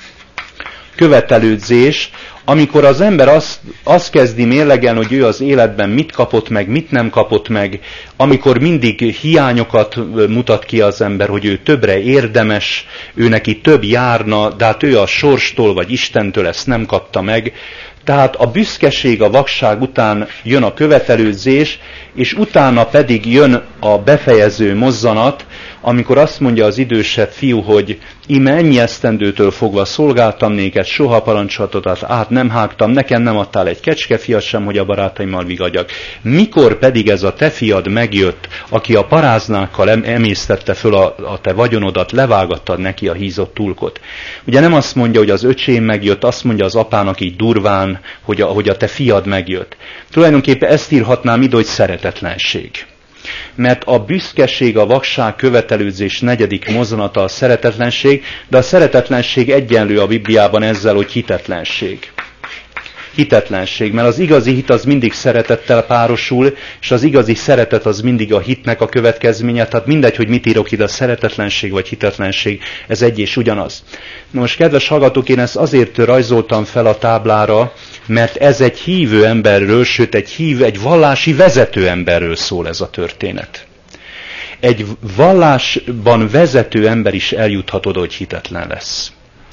Követelődzés, amikor az ember azt, azt kezdi mérlegelni, hogy ő az életben mit kapott meg, mit nem kapott meg, amikor mindig hiányokat mutat ki az ember, hogy ő többre érdemes, ő neki több járna, de hát ő a sorstól vagy Istentől ezt nem kapta meg. Tehát a büszkeség, a vakság után jön a követelődzés, és utána pedig jön a befejező mozzanat, amikor azt mondja az idősebb fiú, hogy íme ennyi esztendőtől fogva szolgáltam néked, soha parancsolatodat át nem hágtam, nekem nem adtál egy kecskefiat sem, hogy a barátaimmal vigadjak. Mikor pedig ez a te fiad megjött, aki a paráznákkal emésztette föl a, a te vagyonodat, levágattad neki a hízott tulkot. Ugye nem azt mondja, hogy az öcsém megjött, azt mondja az apának így durván, hogy a, hogy a te fiad megjött. Tulajdonképpen ezt írhatnám ide, hogy szeretetlenség. Mert a büszkeség, a vakság, követelődzés negyedik mozzanata a szeretetlenség, de a szeretetlenség egyenlő a Bibliában ezzel, hogy hitetlenség. Hitetlenség, mert az igazi hit az mindig szeretettel párosul, és az igazi szeretet az mindig a hitnek a következménye, tehát mindegy, hogy mit írok ide, a szeretetlenség vagy hitetlenség, ez egy és ugyanaz. Na most, kedves hallgatók, én ezt azért rajzoltam fel a táblára, mert ez egy hívő emberről, sőt egy hívő, egy vallási vezető emberről szól ez a történet. Egy vallásban vezető ember is eljuthat oda, hogy hitetlen lesz.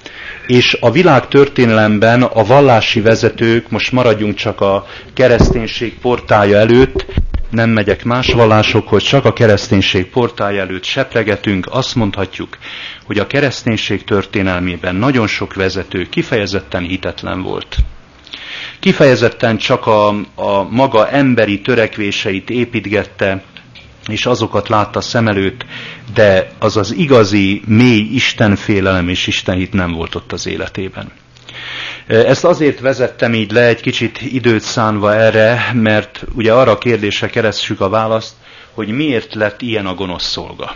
És a világ történelemben a vallási vezetők, most maradjunk csak a kereszténység portálja előtt, nem megyek más vallásokhoz, csak a kereszténység portálja előtt sepregetünk, azt mondhatjuk, hogy a kereszténység történelmében nagyon sok vezető kifejezetten hitetlen volt. Kifejezetten csak a, a maga emberi törekvéseit építgette, és azokat látta szem előtt, de az az igazi, mély istenfélelem és istenhit nem volt ott az életében. Ezt azért vezettem így le, egy kicsit időt szánva erre, mert ugye arra a kérdésre keressük a választ, hogy miért lett ilyen a gonosz szolga.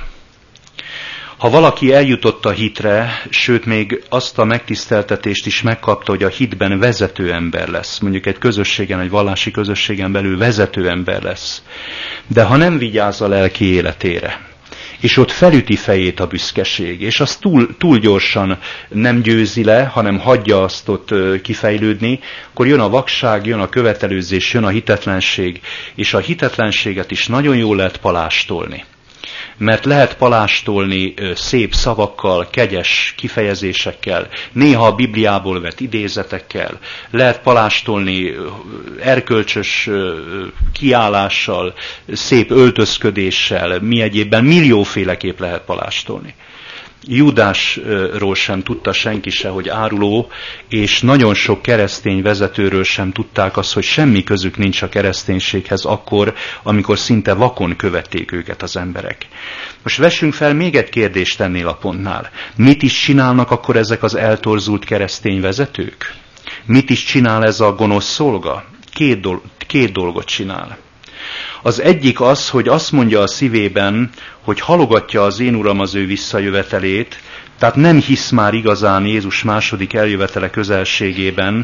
Ha valaki eljutott a hitre, sőt még azt a megtiszteltetést is megkapta, hogy a hitben vezető ember lesz, mondjuk egy közösségen, egy vallási közösségen belül vezető ember lesz, de ha nem vigyáz a lelki életére, és ott felüti fejét a büszkeség, és az túl, túl gyorsan nem győzi le, hanem hagyja azt ott kifejlődni, akkor jön a vakság, jön a követelőzés, jön a hitetlenség, és a hitetlenséget is nagyon jól lehet palástolni. Mert lehet palástolni szép szavakkal, kegyes kifejezésekkel, néha a Bibliából vett idézetekkel, lehet palástolni erkölcsös kiállással, szép öltözködéssel, mi egyébben millióféleképp lehet palástolni. Júdásról sem tudta senki se, hogy áruló, és nagyon sok keresztény vezetőről sem tudták azt, hogy semmi közük nincs a kereszténységhez akkor, amikor szinte vakon követték őket az emberek. Most vessünk fel még egy kérdést ennél a pontnál. Mit is csinálnak akkor ezek az eltorzult keresztény vezetők? Mit is csinál ez a gonosz szolga? Két, dol- két dolgot csinál. Az egyik az, hogy azt mondja a szívében, hogy halogatja az én Uram az ő visszajövetelét, tehát nem hisz már igazán Jézus második eljövetele közelségében,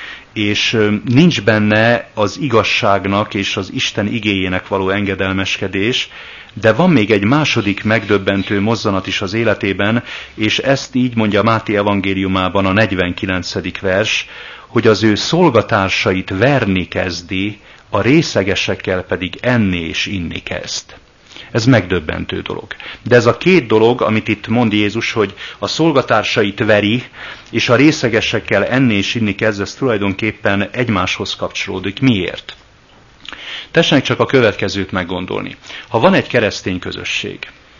és nincs benne az igazságnak és az Isten igéjének való engedelmeskedés, de van még egy második megdöbbentő mozzanat is az életében, és ezt így mondja Máté evangéliumában a negyvenkilencedik vers, hogy az ő szolgatársait verni kezdi, a részegesekkel pedig enni és inni kezd. Ez megdöbbentő dolog. De ez a két dolog, amit itt mond Jézus, hogy a szolgatársait veri, és a részegesekkel enni és inni kezd, ez tulajdonképpen egymáshoz kapcsolódik. Miért? Tessenek csak a következőt meggondolni. Ha van egy keresztény közösség,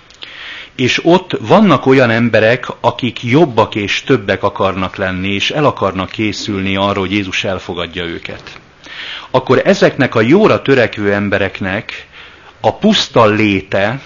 és ott vannak olyan emberek, akik jobbak és többek akarnak lenni, és el akarnak készülni arra, hogy Jézus elfogadja őket, akkor ezeknek a jóra törekvő embereknek a puszta léte,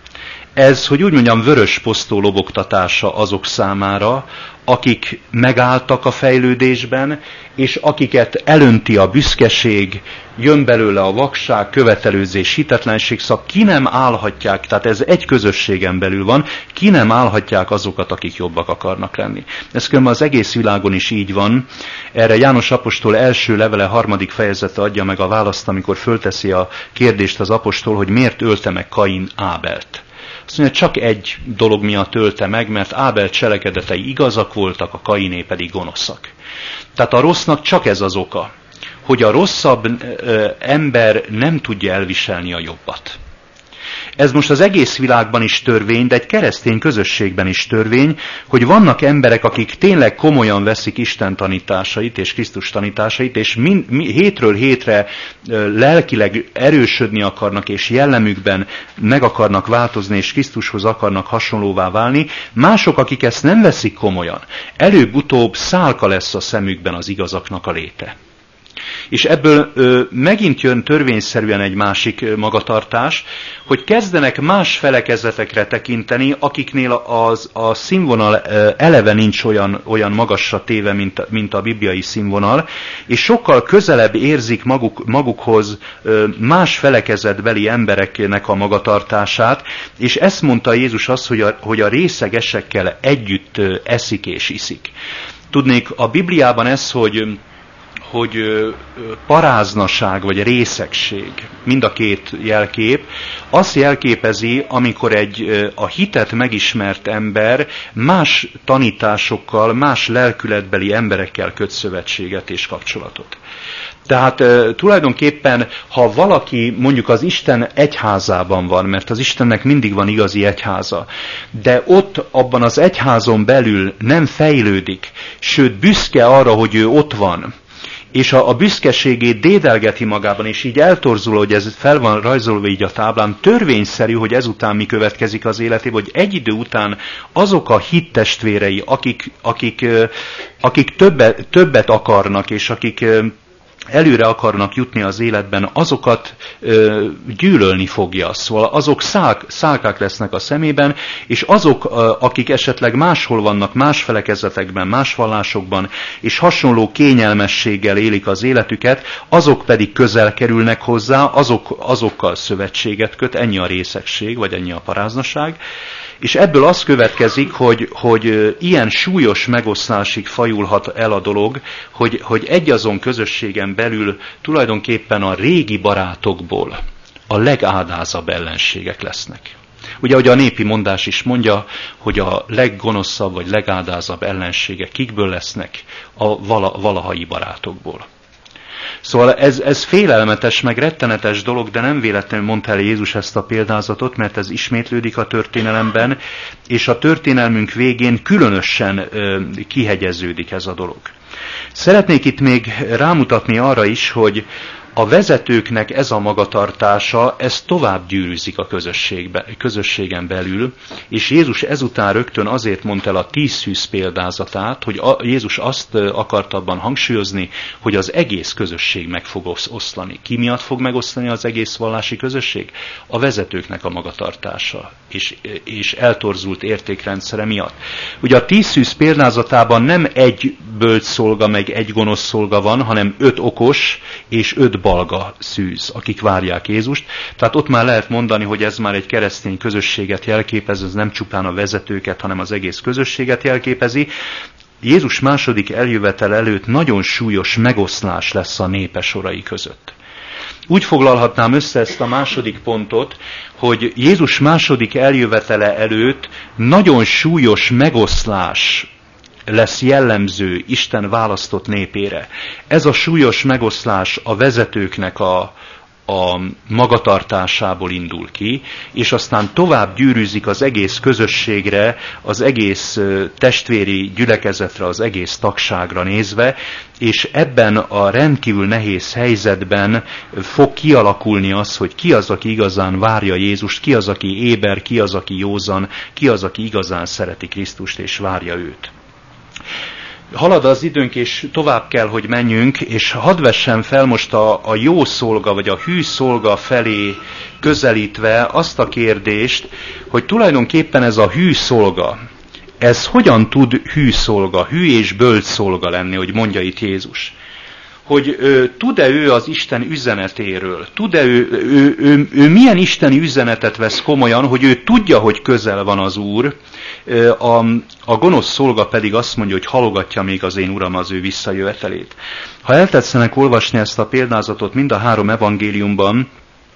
ez, hogy úgy mondjam, vörös posztó lobogtatása azok számára, akik megálltak a fejlődésben, és akiket elönti a büszkeség, jön belőle a vakság, követelőzés, hitetlenség, szóval ki nem állhatják, tehát ez egy közösségen belül van, ki nem állhatják azokat, akik jobbak akarnak lenni. Ez különben az egész világon is így van. Erre János apostol első levele harmadik fejezete adja meg a választ, amikor fölteszi a kérdést az apostol, hogy miért ölte meg Kain Ábelt. Azt mondja, csak egy dolog miatt ölte meg, mert Ábel cselekedetei igazak voltak, a Kainé pedig gonoszak. Tehát a rossznak csak ez az oka, hogy a rosszabb ö, ember nem tudja elviselni a jobbat. Ez most az egész világban is törvény, de egy keresztény közösségben is törvény, hogy vannak emberek, akik tényleg komolyan veszik Isten tanításait és Krisztus tanításait, és min, mi, hétről hétre ö, lelkileg erősödni akarnak, és jellemükben meg akarnak változni, és Krisztushoz akarnak hasonlóvá válni. Mások, akik ezt nem veszik komolyan, előbb-utóbb szálka lesz a szemükben az igazaknak a léte. És ebből ö, megint jön törvényszerűen egy másik magatartás, hogy kezdenek más felekezetekre tekinteni, akiknél az, a színvonal ö, eleve nincs olyan, olyan magasra téve, mint, mint a bibliai színvonal, és sokkal közelebb érzik maguk, magukhoz ö, más felekezetbeli embereknek a magatartását, és ezt mondta Jézus azt, hogy a, hogy a részegesekkel együtt ö, eszik és iszik. Tudnék, a Bibliában ez, hogy hogy paráznaság vagy részegség, mind a két jelkép, azt jelképezi, amikor egy a hitet megismert ember más tanításokkal, más lelkületbeli emberekkel köt szövetséget és kapcsolatot. Tehát e, tulajdonképpen, ha valaki mondjuk az Isten egyházában van, mert az Istennek mindig van igazi egyháza, de ott abban az egyházon belül nem fejlődik, sőt büszke arra, hogy ő ott van, és a, a büszkeségét dédelgeti magában, és így eltorzul, hogy ez fel van rajzolva így a táblán, törvényszerű, hogy ezután mi következik az életében, hogy egy idő után azok a hittestvérei, akik, akik, akik többet, többet akarnak, és akik előre akarnak jutni az életben, azokat ö, gyűlölni fogja. Szóval azok szálk, szálkák lesznek a szemében, és azok, ö, akik esetleg máshol vannak, más felekezetekben, más vallásokban, és hasonló kényelmességgel élik az életüket, azok pedig közel kerülnek hozzá, azok, azokkal szövetséget köt, ennyi a részegség, vagy ennyi a paráznaság. És ebből az következik, hogy, hogy ilyen súlyos megosztásig fajulhat el a dolog, hogy, hogy egyazon közösségen belül tulajdonképpen a régi barátokból a legádázabb ellenségek lesznek. Ugye, ahogy a népi mondás is mondja, hogy a leggonoszabb vagy legádázabb ellenségek kikből lesznek? A vala, valahai barátokból. Szóval ez, ez félelmetes, meg rettenetes dolog, de nem véletlenül mondta el Jézus ezt a példázatot, mert ez ismétlődik a történelemben, és a történelmünk végén különösen ö, kihegyeződik ez a dolog. Szeretnék itt még rámutatni arra is, hogy A vezetőknek ez a magatartása, ez tovább gyűrűzik a közösségbe, közösségen belül, és Jézus ezután rögtön azért mondta el a tíz szűz példázatát, hogy a, Jézus azt akart abban hangsúlyozni, hogy az egész közösség meg fog oszlani. Ki miatt fog megoszlani az egész vallási közösség? A vezetőknek a magatartása és, és eltorzult értékrendszere miatt. Ugye a tíz szűz példázatában nem egy bölcs szolga, meg egy gonosz szolga van, hanem öt okos és öt balga szűz, akik várják Jézust. Tehát ott már lehet mondani, hogy ez már egy keresztény közösséget jelképez, ez nem csupán a vezetőket, hanem az egész közösséget jelképezi. Jézus második eljövetel előtt nagyon súlyos megoszlás lesz a népe sorai között. Úgy foglalhatnám össze ezt a második pontot, hogy Jézus második eljövetele előtt nagyon súlyos megoszlás lesz jellemző Isten választott népére. Ez a súlyos megoszlás a vezetőknek a, a magatartásából indul ki, és aztán tovább gyűrűzik az egész közösségre, az egész testvéri gyülekezetre, az egész tagságra nézve, és ebben a rendkívül nehéz helyzetben fog kialakulni az, hogy ki az, aki igazán várja Jézust, ki az, aki éber, ki az, aki józan, ki az, aki igazán szereti Krisztust és várja őt. Halad az időnk, és tovább kell, hogy menjünk, és hadd vessem fel most a, a jó szolga, vagy a hű szolga felé közelítve azt a kérdést, hogy tulajdonképpen ez a hű szolga, ez hogyan tud hű szolga, hű és bölcs szolga lenni, hogy mondja itt Jézus. Hogy ö, tud-e ő az Isten üzenetéről, tud-e ő, ő, ő, ő milyen isteni üzenetet vesz komolyan, hogy ő tudja, hogy közel van az Úr, a, a gonosz szolga pedig azt mondja, hogy halogatja még az én Uram az ő visszajövetelét. Ha eltetszenek olvasni ezt a példázatot mind a három evangéliumban,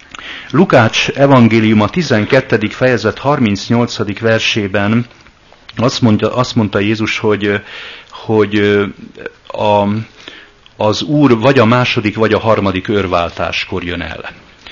Lukács evangéliuma tizenkettedik fejezet harmincnyolcadik versében azt mondja, azt mondta Jézus, hogy, hogy a, az Úr vagy a második, vagy a harmadik őrváltáskor jön el.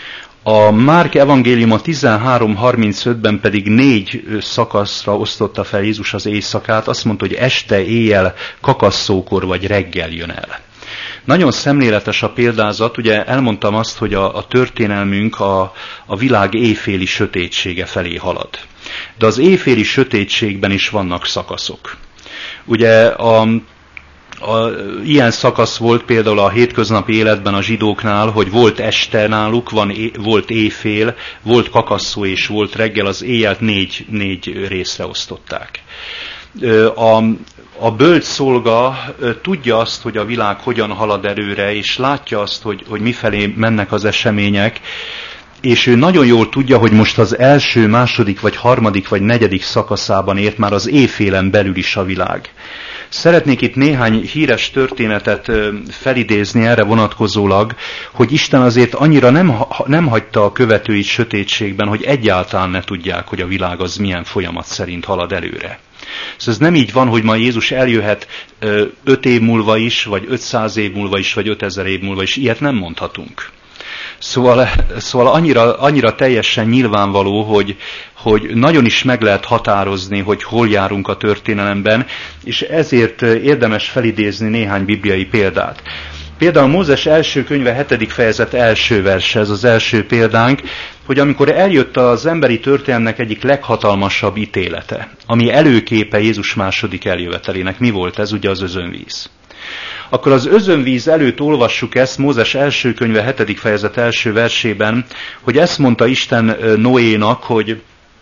A Márk evangéliuma tizenhárom harmincötben pedig négy szakaszra osztotta fel Jézus az éjszakát, azt mondta, hogy este, éjjel, kakasszókor vagy reggel jön el. Nagyon szemléletes a példázat, ugye elmondtam azt, hogy a, a történelmünk a, a világ éjféli sötétsége felé halad. De az éjféli sötétségben is vannak szakaszok. Ugye a A, ilyen szakasz volt például a hétköznapi életben a zsidóknál, hogy volt este náluk, van, é, volt éjfél, volt kakasszó és volt reggel, az éjjelt négy, négy részre osztották. A, a bölcs szolga tudja azt, hogy a világ hogyan halad előre, és látja azt, hogy, hogy mifelé mennek az események, és ő nagyon jól tudja, hogy most az első, második, vagy harmadik, vagy negyedik szakaszában ért már az éjfélen belül is a világ. Szeretnék itt néhány híres történetet felidézni erre vonatkozólag, hogy Isten azért annyira nem, nem hagyta a követőit sötétségben, hogy egyáltalán ne tudják, hogy a világ az milyen folyamat szerint halad előre. Szóval ez nem így van, hogy ma Jézus eljöhet öt év múlva is, vagy ötszáz év múlva is, vagy ötezer év múlva is. Ilyet nem mondhatunk. Szóval, szóval annyira, annyira teljesen nyilvánvaló, hogy, hogy nagyon is meg lehet határozni, hogy hol járunk a történelemben, és ezért érdemes felidézni néhány bibliai példát. Például Mózes első könyve hetedik fejezet első verse, ez az első példánk, hogy amikor eljött az emberi történelemnek egyik leghatalmasabb ítélete, ami előképe Jézus második eljövetelének, mi volt ez? Ugye az özönvíz. Akkor az özönvíz előtt olvassuk ezt Mózes első könyve hetedik fejezet első versében, hogy ezt mondta Isten Noénak, hogy,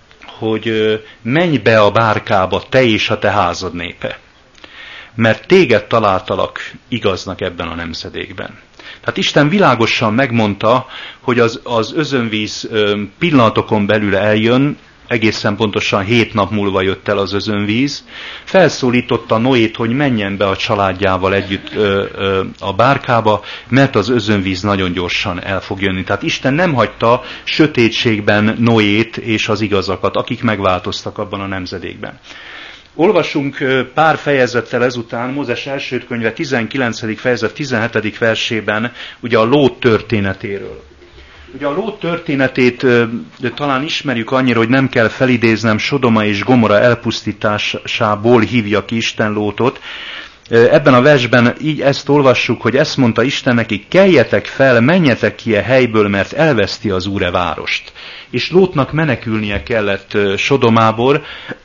hogy menj be a bárkába, te és a te házad népe, mert téged találtalak igaznak ebben a nemzedékben. Tehát Isten világosan megmondta, hogy az, az özönvíz pillanatokon belül eljön, egészen pontosan hét nap múlva jött el az özönvíz, felszólította Noét, hogy menjen be a családjával együtt ö, ö, a bárkába, mert az özönvíz nagyon gyorsan el fog jönni. Tehát Isten nem hagyta sötétségben Noét és az igazakat, akik megváltoztak abban a nemzedékben. Olvasunk pár fejezettel ezután, Mózes első könyve tizenkilencedik fejezet tizenhetedik versében, ugye a Lót történetéről. Ugye a Lót történetét de talán ismerjük annyira, hogy nem kell felidéznem, Sodoma és Gomora elpusztításából hívja ki Isten Lótot, Ebben a versben így ezt olvassuk, hogy ezt mondta Isten nekik, keljetek fel, menjetek ki a helyből, mert elveszti az Úr e várost. És Lótnak menekülnie kellett Sodomából,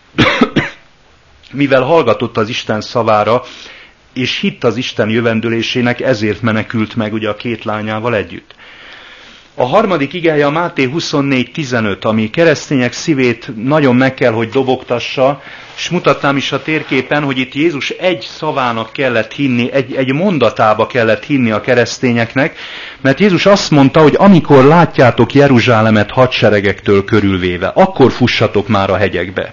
mivel hallgatott az Isten szavára, és hitt az Isten jövendőlésének, ezért menekült meg ugye a két lányával együtt. A harmadik igeje a Máté huszonnégy tizenöt, ami keresztények szívét nagyon meg kell, hogy dobogtassa, és mutatnám is a térképen, hogy itt Jézus egy szavának kellett hinni, egy, egy mondatába kellett hinni a keresztényeknek, mert Jézus azt mondta, hogy amikor látjátok Jeruzsálemet hadseregektől körülvéve, akkor fussatok már a hegyekbe.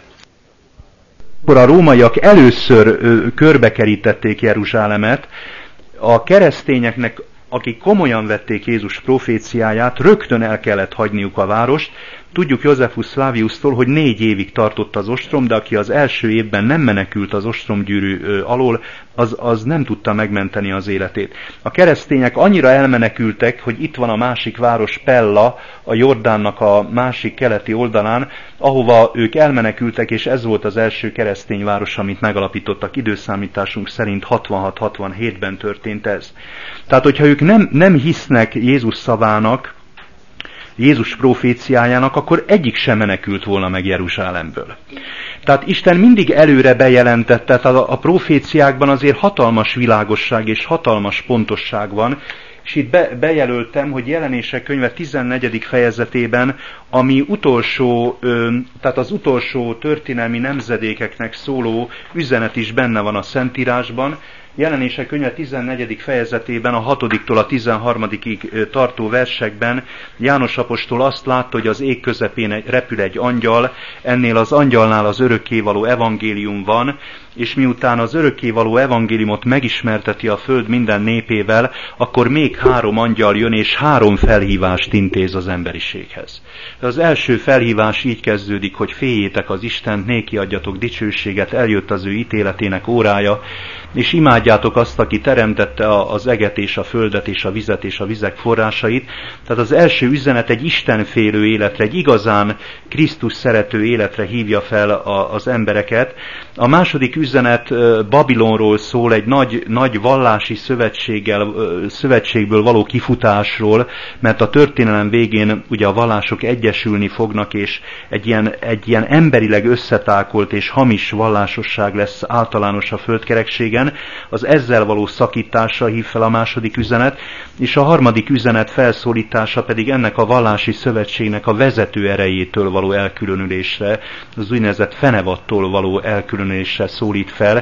Akkor a rómaiak először ö, körbekerítették Jeruzsálemet, a keresztényeknek, akik komolyan vették Jézus proféciáját, rögtön el kellett hagyniuk a várost. Tudjuk Josephus Flaviustól, hogy négy évig tartott az ostrom, de aki az első évben nem menekült az ostromgyűrű alól, az, az nem tudta megmenteni az életét. A keresztények annyira elmenekültek, hogy itt van a másik város, Pella, a Jordánnak a másik keleti oldalán, ahova ők elmenekültek, és ez volt az első keresztény város, amit megalapítottak. Időszámításunk szerint hatvanhat hatvanhétben történt ez. Tehát, hogyha ők nem, nem hisznek Jézus szavának, Jézus proféciájának, akkor egyik sem menekült volna meg Jeruzsálemből. Tehát Isten mindig előre bejelentette, tehát a, a proféciákban azért hatalmas világosság és hatalmas pontosság van, és itt be, bejelöltem, hogy Jelenések könyve tizennegyedik fejezetében, ami utolsó, tehát az utolsó történelmi nemzedékeknek szóló üzenet is benne van a Szentírásban. Jelenések könyve tizennegyedik fejezetében a hatodiktól a tizenharmadikig tartó versekben János apostol azt látta, hogy az ég közepén repül egy angyal, ennél az angyalnál az örökkévaló evangélium van, és miután az örökkévaló evangéliumot megismerteti a föld minden népével, akkor még három angyal jön, és három felhívást intéz az emberiséghez. Az első felhívás így kezdődik, hogy féljétek az Istent, néki adjatok dicsőséget, eljött az ő ítéletének órája, és imádjátok azt, aki teremtette az eget és a földet és a vizet és a vizek forrásait. Tehát az első üzenet egy istenfélő életre, egy igazán Krisztus szerető életre hívja fel az embereket. A második üzenet Babilonról szól, egy nagy, nagy vallási szövetséggel, szövetségből való kifutásról, mert a történelem végén ugye a vallások egyesülni fognak, és egy ilyen, egy ilyen emberileg összetákolt és hamis vallásosság lesz általános a földkerekségen. Az ezzel való szakításra hív fel a második üzenet, és a harmadik üzenet felszólítása pedig ennek a vallási szövetségnek a vezető erejétől való elkülönülésre, az úgynevezett fenevattól való elkülönülésre szólít fel.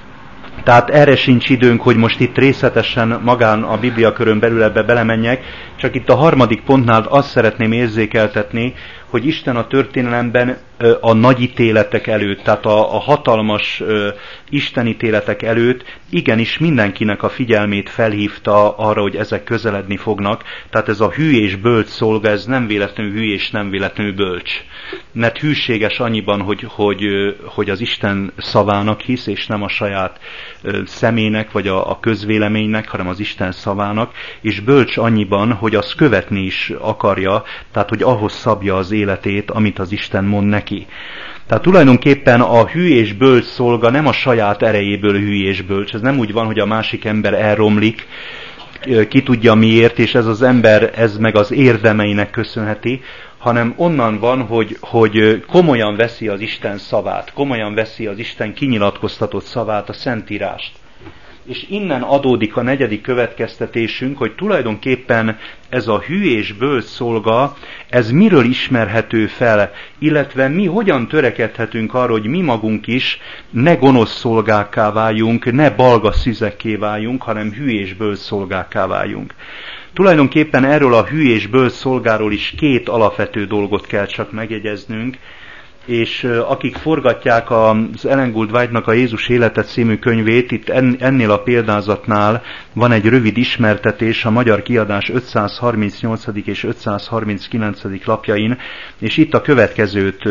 Tehát erre sincs időnk, hogy most itt részletesen magán a Bibliakörön belül ebbe belemenjek, csak itt a harmadik pontnál azt szeretném érzékeltetni, hogy Isten a történelemben a nagy ítéletek előtt, tehát a, a hatalmas istenítéletek előtt igenis mindenkinek a figyelmét felhívta arra, hogy ezek közeledni fognak. Tehát ez a hű és bölcs szolga, ez nem véletlenül hű és nem véletlenül bölcs. Mert hűséges annyiban, hogy, hogy, hogy az Isten szavának hisz, és nem a saját személynek, vagy a, a közvéleménynek, hanem az Isten szavának, és bölcs annyiban, hogy azt követni is akarja, tehát hogy ahhoz szabja az életét, amit az Isten mond neki. Tehát tulajdonképpen a hű és bölcs szolga nem a saját erejéből hű és bölcs. Ez nem úgy van, hogy a másik ember elromlik, ki tudja miért, és ez az ember, ez meg az érdemeinek köszönheti, hanem onnan van, hogy, hogy komolyan veszi az Isten szavát, komolyan veszi az Isten kinyilatkoztatott szavát, a Szentírást. És innen adódik a negyedik következtetésünk, hogy tulajdonképpen ez a hű és bölcs szolga, ez miről ismerhető fel, illetve mi hogyan törekedhetünk arra, hogy mi magunk is ne gonosz szolgákká váljunk, ne balga szüzekké váljunk, hanem hű és bölcs szolgákká váljunk. Tulajdonképpen erről a hű és bölcs szolgáról is két alapvető dolgot kell csak megjegyeznünk, és akik forgatják az Ellen Gould White-nak a Jézus élete című könyvét, itt ennél a példázatnál van egy rövid ismertetés a magyar kiadás ötszázharmincnyolcadik és ötszázharminckilencedik lapjain, és itt a következőt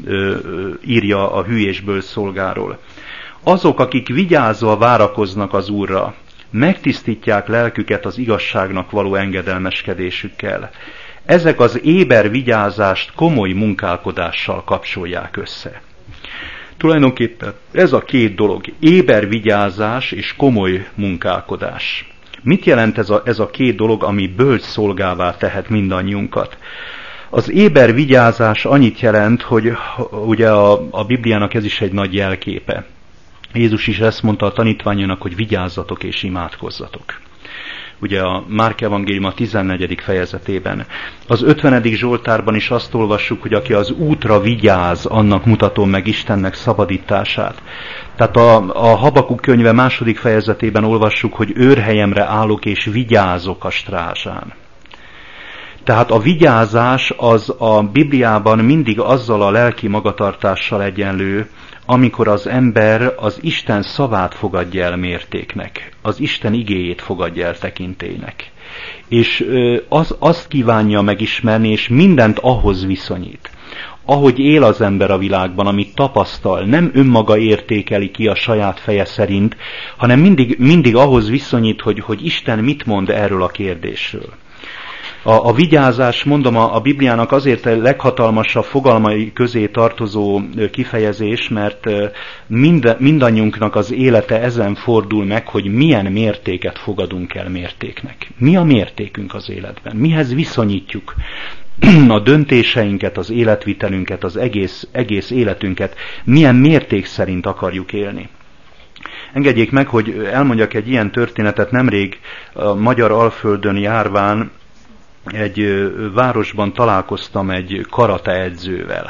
írja a hű és bölcs szolgáról. Azok, akik vigyázva várakoznak az Úrra, megtisztítják lelküket az igazságnak való engedelmeskedésükkel. Ezek az éber vigyázást komoly munkálkodással kapcsolják össze. Tulajdonképpen ez a két dolog, éber vigyázás és komoly munkálkodás. Mit jelent ez a, ez a két dolog, ami bölcs szolgává tehet mindannyiunkat? Az éber vigyázás annyit jelent, hogy ugye a, a Bibliának ez is egy nagy jelképe. Jézus is ezt mondta a tanítványának, hogy vigyázzatok és imádkozzatok. Ugye a Márk evangélium a tizennegyedik fejezetében. Az ötvenedik Zsoltárban is azt olvassuk, hogy aki az útra vigyáz, annak mutatom meg Istennek szabadítását. Tehát a, a Habakuk könyve második fejezetében olvassuk, hogy őrhelyemre állok és vigyázok a strázsán. Tehát a vigyázás az a Bibliában mindig azzal a lelki magatartással egyenlő, amikor az ember az Isten szavát fogadja el mértéknek, az Isten igéjét fogadja el tekintélynek. És az, azt kívánja megismerni, és mindent ahhoz viszonyít. Ahogy él az ember a világban, amit tapasztal, nem önmaga értékeli ki a saját feje szerint, hanem mindig, mindig ahhoz viszonyít, hogy, hogy Isten mit mond erről a kérdésről. A, a vigyázás, mondom, a, a Bibliának azért a leghatalmasabb fogalmai közé tartozó kifejezés, mert mind, mindannyiunknak az élete ezen fordul meg, hogy milyen mértéket fogadunk el mértéknek. Mi a mértékünk az életben? Mihez viszonyítjuk a döntéseinket, az életvitelünket, az egész, egész életünket? Milyen mérték szerint akarjuk élni? Engedjék meg, hogy elmondjak egy ilyen történetet. Nemrég a Magyar Alföldön járván egy városban találkoztam egy karate edzővel.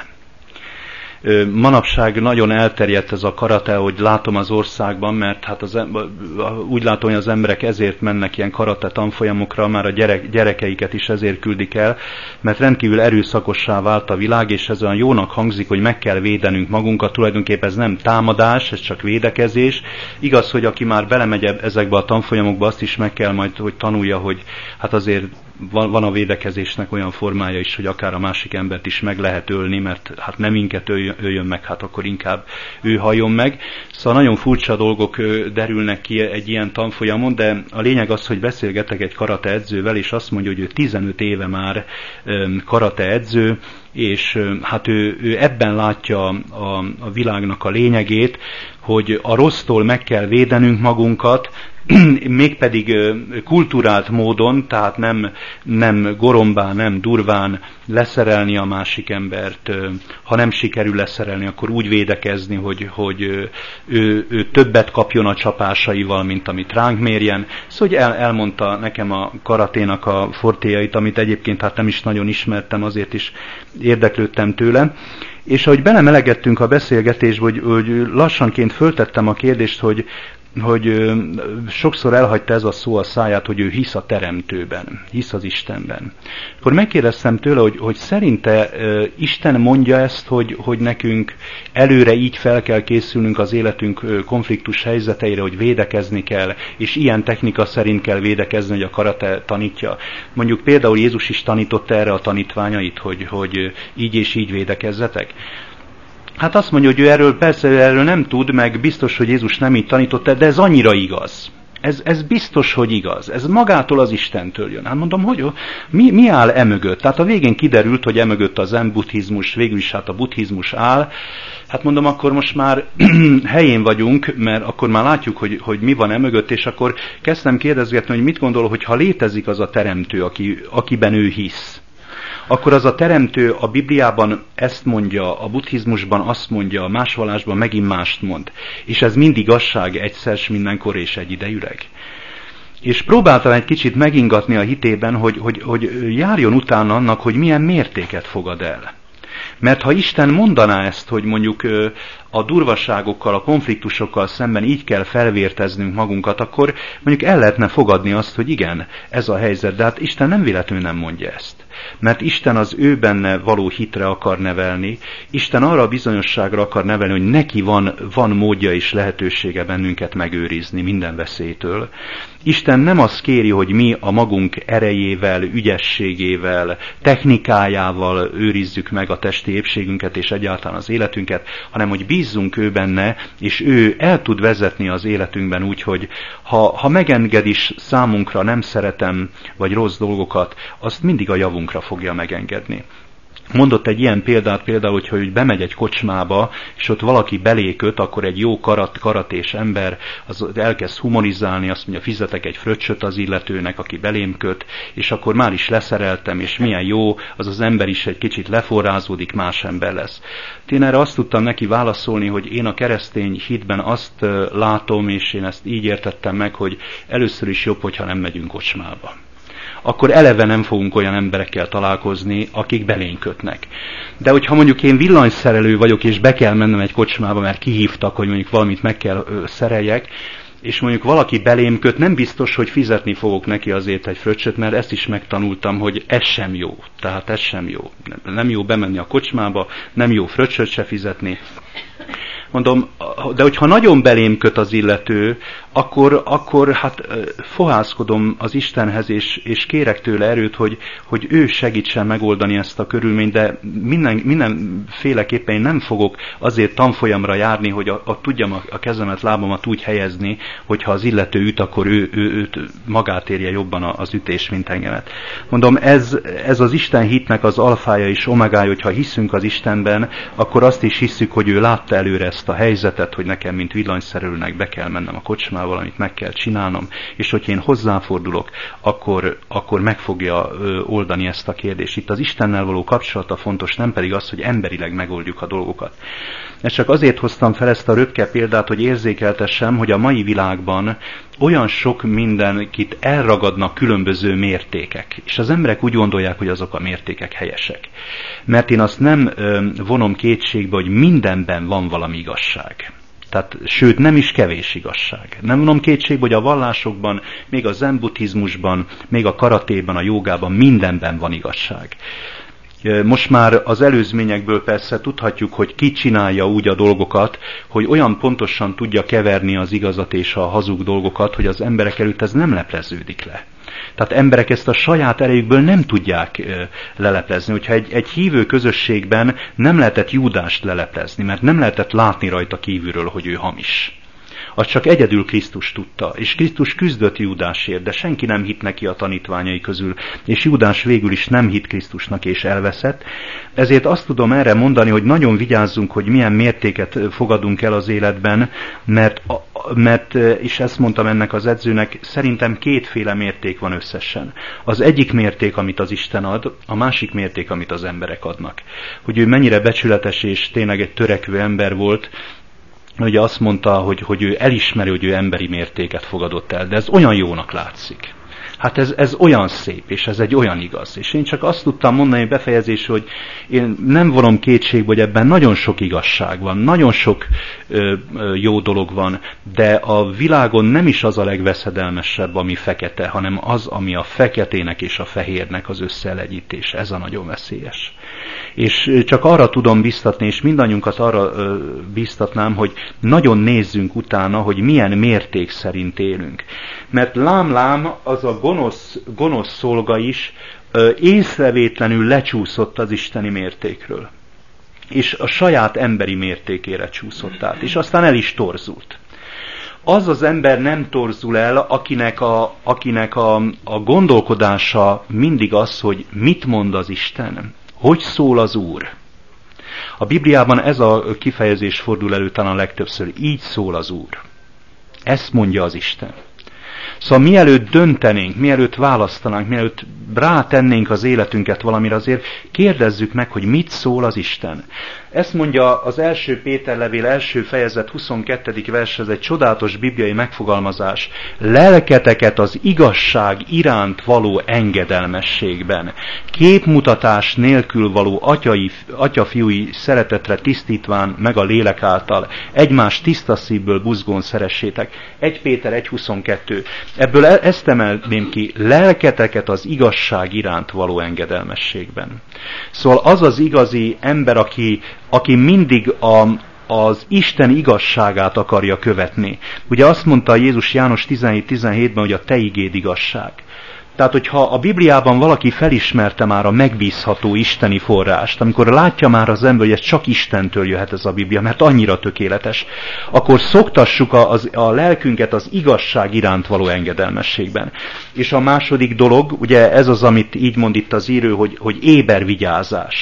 Manapság nagyon elterjedt ez a karate, hogy látom az országban, mert hát az, úgy látom, hogy az emberek ezért mennek ilyen karate tanfolyamokra, már a gyerek, gyerekeiket is ezért küldik el, mert rendkívül erőszakossá vált a világ, és ez olyan jónak hangzik, hogy meg kell védenünk magunkat, tulajdonképpen ez nem támadás, ez csak védekezés. Igaz, hogy aki már belemegy ezekbe a tanfolyamokba, azt is meg kell majd, hogy tanulja, hogy hát azért van, van a védekezésnek olyan formája is, hogy akár a másik embert is meg lehet ölni, mert hát nem minket öljön, öljön meg, hát akkor inkább ő halljon meg. Szóval nagyon furcsa dolgok derülnek ki egy ilyen tanfolyamon, de a lényeg az, hogy beszélgetek egy karate edzővel, és azt mondja, hogy ő tizenöt éve már karate edző, és hát ő, ő ebben látja a, a világnak a lényegét, hogy a rossztól meg kell védenünk magunkat, mégpedig kulturált módon, tehát nem, nem gorombán, nem durván leszerelni a másik embert, ha nem sikerül leszerelni, akkor úgy védekezni, hogy, hogy ő, ő többet kapjon a csapásaival, mint amit ránk mérjen. Szóval el, elmondta nekem a karaténak a fortéjait, amit egyébként hát nem is nagyon ismertem, azért is érdeklődtem tőle. És ahogy belemelegettünk a beszélgetésbe, hogy, hogy lassanként föltettem a kérdést, hogy hogy sokszor elhagyta ez a szó a száját, hogy ő hisz a Teremtőben, hisz az Istenben. Akkor megkérdeztem tőle, hogy, hogy szerinte Isten mondja ezt, hogy, hogy nekünk előre így fel kell készülnünk az életünk konfliktus helyzeteire, hogy védekezni kell, és ilyen technika szerint kell védekezni, hogy a karate tanítja. Mondjuk például Jézus is tanította erre a tanítványait, hogy, hogy így és így védekezzetek. Hát azt mondja, hogy ő erről persze ő erről nem tud, meg biztos, hogy Jézus nem így tanította, de ez annyira igaz. Ez, ez biztos, hogy igaz. Ez magától az Istentől jön. Hát mondom, hogy mi, mi áll emögött? Tehát a végén kiderült, hogy emögött a zen buddhizmus, végül is hát a buddhizmus áll. Hát mondom, akkor most már helyén vagyunk, mert akkor már látjuk, hogy, hogy mi van emögött, és akkor kezdtem kérdezgetni, hogy mit gondol, hogy ha létezik az a teremtő, aki, akiben ő hisz, akkor az a teremtő a Bibliában ezt mondja, a buddhizmusban azt mondja, a más vallásban megint mást mond. És ez mind igazság egyszer, mindenkor és egyidejűleg. És próbáltam egy kicsit megingatni a hitében, hogy, hogy, hogy járjon utána annak, hogy milyen mértéket fogad el. Mert ha Isten mondaná ezt, hogy mondjuk a durvaságokkal, a konfliktusokkal szemben így kell felvérteznünk magunkat, akkor mondjuk el lehetne fogadni azt, hogy igen, ez a helyzet. De hát Isten nem véletlenül nem mondja ezt. Mert Isten az ő benne való hitre akar nevelni, Isten arra a bizonyosságra akar nevelni, hogy neki van, van módja és lehetősége bennünket megőrizni minden veszélytől. Isten nem azt kéri, hogy mi a magunk erejével, ügyességével, technikájával őrizzük meg a testi épségünket és egyáltalán az életünket, hanem hogy bízzunk ő benne, és ő el tud vezetni az életünkben úgy, hogy ha, ha megenged is számunkra nem szeretem vagy rossz dolgokat, azt mindig a javunkra fogja megengedni. Mondott egy ilyen példát például, hogyha hogy bemegy egy kocsmába, és ott valaki belé köt, akkor egy jó karat, karatés ember az elkezd humorizálni, azt mondja, fizetek egy fröccsöt az illetőnek, aki belém köt, és akkor már is leszereltem, és milyen jó, az az ember is egy kicsit leforrázódik, más ember lesz. Én erre azt tudtam neki válaszolni, hogy én a keresztény hitben azt látom, és én ezt így értettem meg, hogy először is jobb, hogyha nem megyünk kocsmába. Akkor eleve nem fogunk olyan emberekkel találkozni, akik belénk kötnek. De hogyha mondjuk én villanyszerelő vagyok, és be kell mennem egy kocsmába, mert kihívtak, hogy mondjuk valamit meg kell szereljek, és mondjuk valaki belém köt, nem biztos, hogy fizetni fogok neki azért egy fröccsöt, mert ezt is megtanultam, hogy ez sem jó. Tehát ez sem jó. Nem jó bemenni a kocsmába, nem jó fröccsöt se fizetni. Mondom, de hogyha nagyon belém köt az illető, akkor, akkor hát fohászkodom az Istenhez, és, és kérek tőle erőt, hogy, hogy ő segítsen megoldani ezt a körülményt, de minden, mindenféleképpen én nem fogok azért tanfolyamra járni, hogy a, a, tudjam a, a kezemet, lábamat úgy helyezni, hogyha az illető üt, akkor ő, ő, őt magát érje jobban az ütés, mint engemet. Mondom, ez, ez az Isten hitnek az alfája és omegája, hogyha hiszünk az Istenben, akkor azt is hiszük, hogy ő látta előre ezt a helyzetet, hogy nekem, mint villanyszerelőnek be kell mennem a kocsmába, valamit meg kell csinálnom, és hogyha én hozzáfordulok, akkor, akkor meg fogja oldani ezt a kérdést. Itt az Istennel való kapcsolata fontos, nem pedig az, hogy emberileg megoldjuk a dolgokat. Ezt csak azért hoztam fel ezt a röpke példát, hogy érzékeltessem, hogy a mai világban olyan sok mindenkit elragadnak különböző mértékek, és az emberek úgy gondolják, hogy azok a mértékek helyesek. Mert én azt nem vonom kétségbe, hogy mindenben van valami igazság. Tehát, sőt, nem is kevés igazság. Nem vonom kétségbe, hogy a vallásokban, még a zen buddhizmusban, még a karatében, a jogában mindenben van igazság. Most már az előzményekből persze tudhatjuk, hogy ki csinálja úgy a dolgokat, hogy olyan pontosan tudja keverni az igazat és a hazug dolgokat, hogy az emberek előtt ez nem lepleződik le. Tehát emberek ezt a saját erejükből nem tudják leleplezni. Hogyha egy, egy hívő közösségben nem lehetett Júdást leleplezni, mert nem lehetett látni rajta kívülről, hogy ő hamis. Azt csak egyedül Krisztus tudta, és Krisztus küzdött Júdásért, de senki nem hitt neki a tanítványai közül, és Júdás végül is nem hitt Krisztusnak és elveszett. Ezért azt tudom erre mondani, hogy nagyon vigyázzunk, hogy milyen mértéket fogadunk el az életben, mert, mert és ezt mondtam ennek az edzőnek, szerintem kétféle mérték van összesen. Az egyik mérték, amit az Isten ad, a másik mérték, amit az emberek adnak. Hogy ő mennyire becsületes és tényleg egy törekvő ember volt, ugye azt mondta, hogy, hogy ő elismeri, hogy ő emberi mértéket fogadott el, de ez olyan jónak látszik. Hát ez, ez olyan szép, és ez egy olyan igaz. És én csak azt tudtam mondani befejezésre, hogy én nem vonom kétségbe, hogy ebben nagyon sok igazság van, nagyon sok ö, ö, jó dolog van, de a világon nem is az a legveszedelmesebb, ami fekete, hanem az, ami a feketének és a fehérnek az összeelegyítése. Ez a nagyon veszélyes. És csak arra tudom biztatni, és mindannyiunkat arra ö, biztatnám, hogy nagyon nézzünk utána, hogy milyen mérték szerint élünk. Mert lám-lám az a gonosz, gonosz szolga is ö, észrevétlenül lecsúszott az isteni mértékről. És a saját emberi mértékére csúszott át. És aztán el is torzult. Az az ember nem torzul el, akinek a, akinek a, a gondolkodása mindig az, hogy mit mond az Isten. Hogy szól az Úr? A Bibliában ez a kifejezés fordul elő talán legtöbbször. Így szól az Úr. Ezt mondja az Isten. Szóval mielőtt döntenénk, mielőtt választanánk, mielőtt rátennénk az életünket valamire, azért kérdezzük meg, hogy mit szól az Isten. Ezt mondja az első Péter levél első fejezet huszonkettedik vers, ez egy csodálatos bibliai megfogalmazás. Lelketeket az igazság iránt való engedelmességben, képmutatás nélkül való atyai, atyafiúi szeretetre tisztítván meg a lélek által, egymás tiszta szívből buzgón szeressétek. egy Péter egy huszonkettő. Ebből ezt emelném ki, lelketeket az igazság iránt való engedelmességben. Szóval az az igazi ember, aki, aki mindig a, az Isten igazságát akarja követni. Ugye azt mondta Jézus János tizenhét tizenhétben, hogy a te igéd igazság. Tehát, hogyha a Bibliában valaki felismerte már a megbízható isteni forrást, amikor látja már az ember, hogy ez csak Istentől jöhet ez a Biblia, mert annyira tökéletes, akkor szoktassuk a, az, a lelkünket az igazság iránt való engedelmességben. És a második dolog, ugye ez az, amit így mond itt az írő, hogy, hogy éber vigyázás.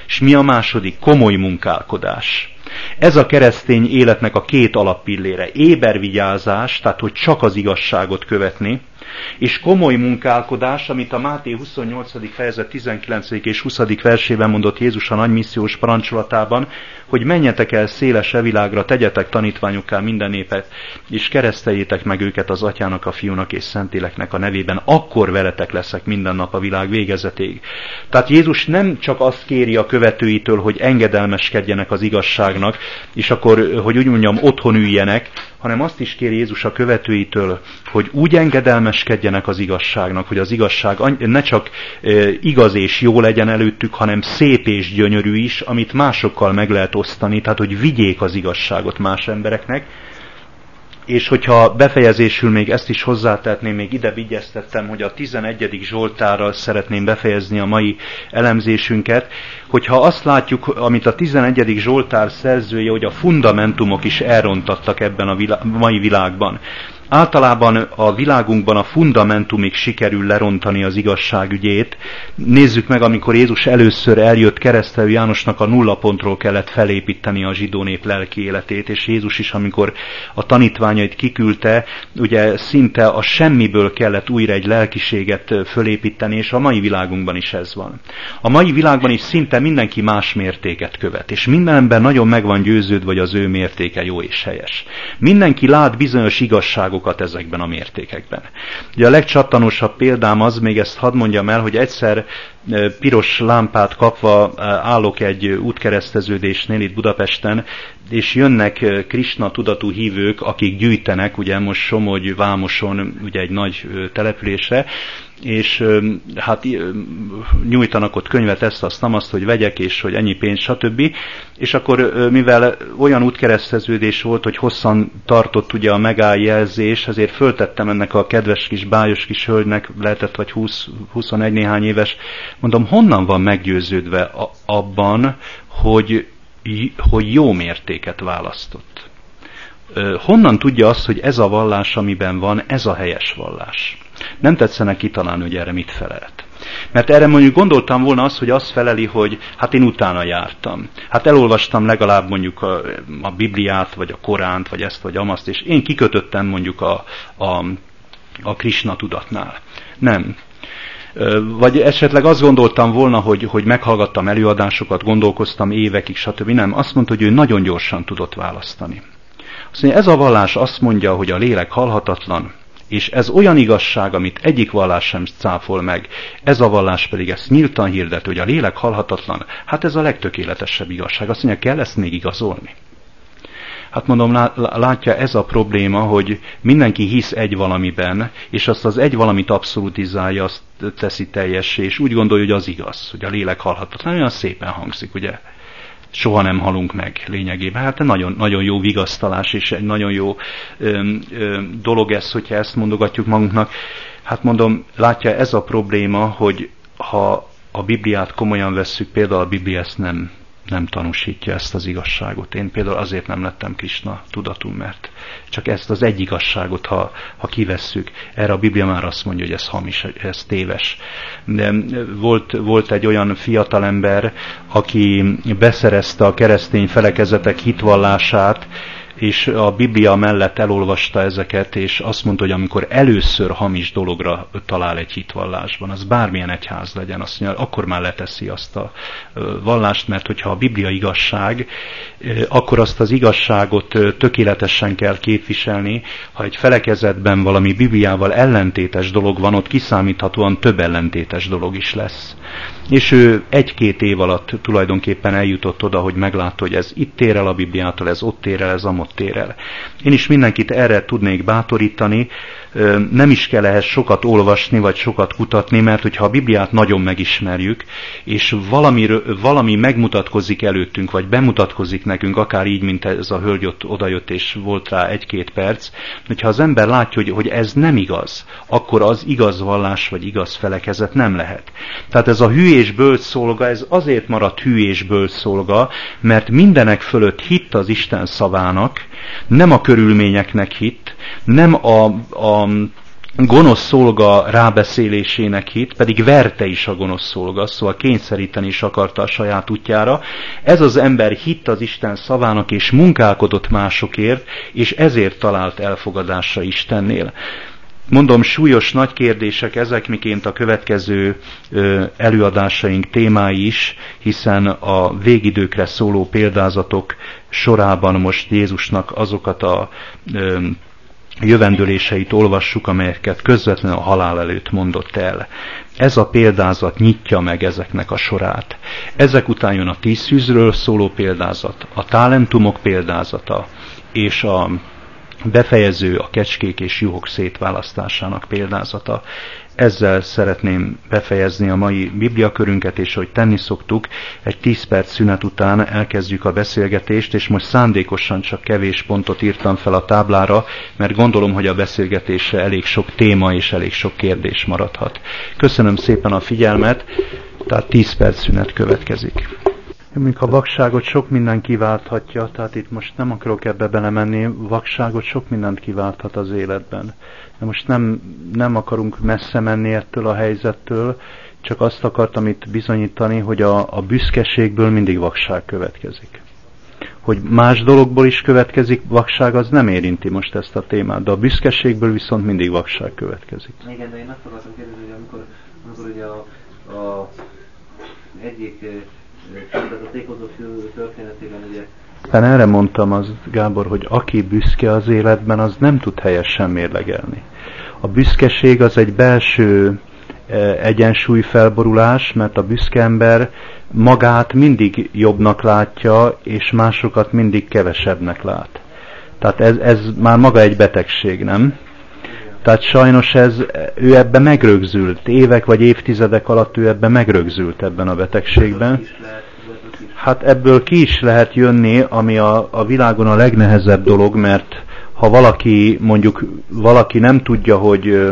És mi a második? Komoly munkálkodás. Ez a keresztény életnek a két alappillére. Ébervigyázás, tehát hogy csak az igazságot követni, és komoly munkálkodás, amit a Máté huszonnyolcadik fejezet tizenkilencedik és huszadik versében mondott Jézus a nagymissziós parancsolatában, hogy menjetek el széles e világra, tegyetek tanítványokká minden népet, és kereszteljétek meg őket az Atyának, a Fiúnak és Szentléleknek a nevében, akkor veletek leszek minden nap a világ végezetéig. Tehát Jézus nem csak azt kéri a követőitől, hogy engedelmeskedjenek az igazságnak, és akkor, hogy úgy mondjam, otthon üljenek, hanem azt is kéri Jézus a követőitől, hogy úgy engedelmeskedjenek az igazságnak, hogy az igazság ne csak igaz és jó legyen előttük, hanem szép és gyönyörű is, amit másokkal meg lehet osztani, tehát hogy vigyék az igazságot más embereknek. És hogyha befejezésül még ezt is hozzátehetném, még ide vigyeztettem, hogy a tizenegyedik Zsoltárral szeretném befejezni a mai elemzésünket, hogyha azt látjuk, amit a tizenegyedik Zsoltár szerzője, hogy a fundamentumok is elrontattak ebben a vilá- mai világban. Általában a világunkban a fundamentumig sikerül lerontani az igazság ügyét. Nézzük meg, amikor Jézus először eljött, Keresztelő Jánosnak a nulla pontról kellett felépíteni a zsidó nép lelki életét, és Jézus is, amikor a tanítványait kiküldte, ugye szinte a semmiből kellett újra egy lelkiséget fölépíteni, és a mai világunkban is ez van. A mai világban is szinte mindenki más mértéket követ, és minden ember nagyon meg van győződve, hogy az ő mértéke jó és helyes. Mindenki lát bizonyos igazságokat ezekben a mértékekben. Ugye a legcsattanosabb példám az, még ezt hadd mondjam el, hogy egyszer piros lámpát kapva állok egy útkereszteződésnél itt Budapesten, és jönnek Krisna tudatú hívők, akik gyűjtenek, ugye most Somogy, Vámoson, ugye egy nagy településre, és hát nyújtanak ott könyvet, ezt, azt, nem azt, hogy vegyek, és hogy ennyi pénz, stb. És akkor, mivel olyan útkereszteződés volt, hogy hosszan tartott ugye a megálljelzés, ezért föltettem ennek a kedves kis bájos kis hölgynek, lehetett vagy húsz, huszonegy néhány éves, mondom, honnan van meggyőződve abban, hogy, hogy jó mértéket választott? Honnan tudja azt, hogy ez a vallás, amiben van, ez a helyes vallás? Nem tetszene kitalálni, hogy erre mit felelt. Mert erre mondjuk gondoltam volna azt, hogy azt feleli, hogy hát én utána jártam. Hát elolvastam legalább mondjuk a, a Bibliát, vagy a Koránt, vagy ezt, vagy amazt, és én kikötöttem mondjuk a, a, a Krisna tudatnál. Nem. Vagy esetleg azt gondoltam volna, hogy, hogy meghallgattam előadásokat, gondolkoztam évekig, stb. Nem. Azt mondta, hogy ő nagyon gyorsan tudott választani. Azt mondja, ez a vallás azt mondja, hogy a lélek halhatatlan, és ez olyan igazság, amit egyik vallás sem cáfol meg, ez a vallás pedig ezt nyíltan hirdet, hogy a lélek halhatatlan, hát ez a legtökéletesebb igazság. Azt mondja, kell ezt még igazolni? Hát mondom, látja, ez a probléma, hogy mindenki hisz egy valamiben, és azt az egy valamit abszolutizálja, azt teszi teljessé, és úgy gondolja, hogy az igaz, hogy a lélek halhatatlan, olyan szépen hangzik, ugye? Soha nem halunk meg lényegében. Hát nagyon, nagyon jó vigasztalás, és egy nagyon jó ö, ö, dolog ez, hogyha ezt mondogatjuk magunknak. Hát mondom, látja, ez a probléma, hogy ha a Bibliát komolyan vesszük, például a Biblia ezt nem, nem tanúsítja ezt az igazságot. Én például azért nem lettem Krisna tudatú, mert csak ezt az egy igazságot, ha, ha kivesszük, erre a Biblia már azt mondja, hogy ez hamis, ez téves. De volt, volt egy olyan fiatalember, aki beszerezte a keresztény felekezetek hitvallását, és a Biblia mellett elolvasta ezeket, és azt mondta, hogy amikor először hamis dologra talál egy hitvallásban, az bármilyen egyház legyen, azt mondja, akkor már leteszi azt a vallást, mert hogyha a Biblia igazság, akkor azt az igazságot tökéletesen kell képviselni. Ha egy felekezetben valami Bibliával ellentétes dolog van, ott kiszámíthatóan több ellentétes dolog is lesz. És ő egy-két év alatt tulajdonképpen eljutott oda, hogy meglátta, hogy ez itt ér el a Bibliától, ez ott ér el, ez amott ér el. Én is mindenkit erre tudnék bátorítani, nem is kell ehhez sokat olvasni, vagy sokat kutatni, mert hogyha a Bibliát nagyon megismerjük, és valami, valami megmutatkozik előttünk, vagy bemutatkozik nekünk, akár így, mint ez a hölgy ott odajött, és volt rá egy-két perc, hogyha az ember látja, hogy, hogy ez nem igaz, akkor az igaz vallás, vagy igaz felekezet nem lehet. Tehát ez a hű és bölcs szolga, ez azért maradt hű és bölcs szolga, mert mindenek fölött hitt az Isten szavának, nem a körülményeknek hitt, nem a, a gonosz szolga rábeszélésének hit, pedig verte is a gonosz szolga, szóval kényszeríteni is akarta a saját útjára. Ez az ember hitt az Isten szavának, és munkálkodott másokért, és ezért talált elfogadásra Istennél. Mondom, súlyos nagy kérdések ezek, miként a következő ö, előadásaink témái is, hiszen a végidőkre szóló példázatok sorában most Jézusnak azokat a ö, jövendőléseit olvassuk, amelyeket közvetlenül a halál előtt mondott el. Ez a példázat nyitja meg ezeknek a sorát. Ezek után jön a tíz szűzről szóló példázat, a talentumok példázata, és a befejező a kecskék és juhok szétválasztásának példázata. Ezzel szeretném befejezni a mai bibliakörünket, és hogy tenni szoktuk, egy tíz perc szünet után elkezdjük a beszélgetést, és most szándékosan csak kevés pontot írtam fel a táblára, mert gondolom, hogy a beszélgetésre elég sok téma és elég sok kérdés maradhat. Köszönöm szépen a figyelmet, tehát tíz perc szünet következik. Mondjuk a vakságot sok minden kiválthatja, tehát itt most nem akarok ebbe belemenni, vakságot sok mindent kiválthat az életben. De most nem, nem akarunk messze menni ettől a helyzettől, csak azt akartam itt bizonyítani, hogy a, a büszkeségből mindig vakság következik. Hogy más dologból is következik vakság, az nem érinti most ezt a témát, de a büszkeségből viszont mindig vakság következik. Igen, de én azt akartam kérdezni, hogy amikor, amikor ugye a, a egyik a tékozó fiú történetében ugye... Hát erre mondtam az, Gábor, hogy aki büszke az életben, az nem tud helyesen mérlegelni. A büszkeség az egy belső egyensúlyfelborulás, mert a büszke ember magát mindig jobbnak látja, és másokat mindig kevesebbnek lát. Tehát ez, ez már maga egy betegség, nem? Tehát sajnos ez, ő ebbe megrögzült, évek vagy évtizedek alatt ő ebbe megrögzült ebben a betegségben. Hát ebből ki is lehet jönni, ami a, a világon a legnehezebb dolog, mert ha valaki, mondjuk valaki nem tudja, hogy,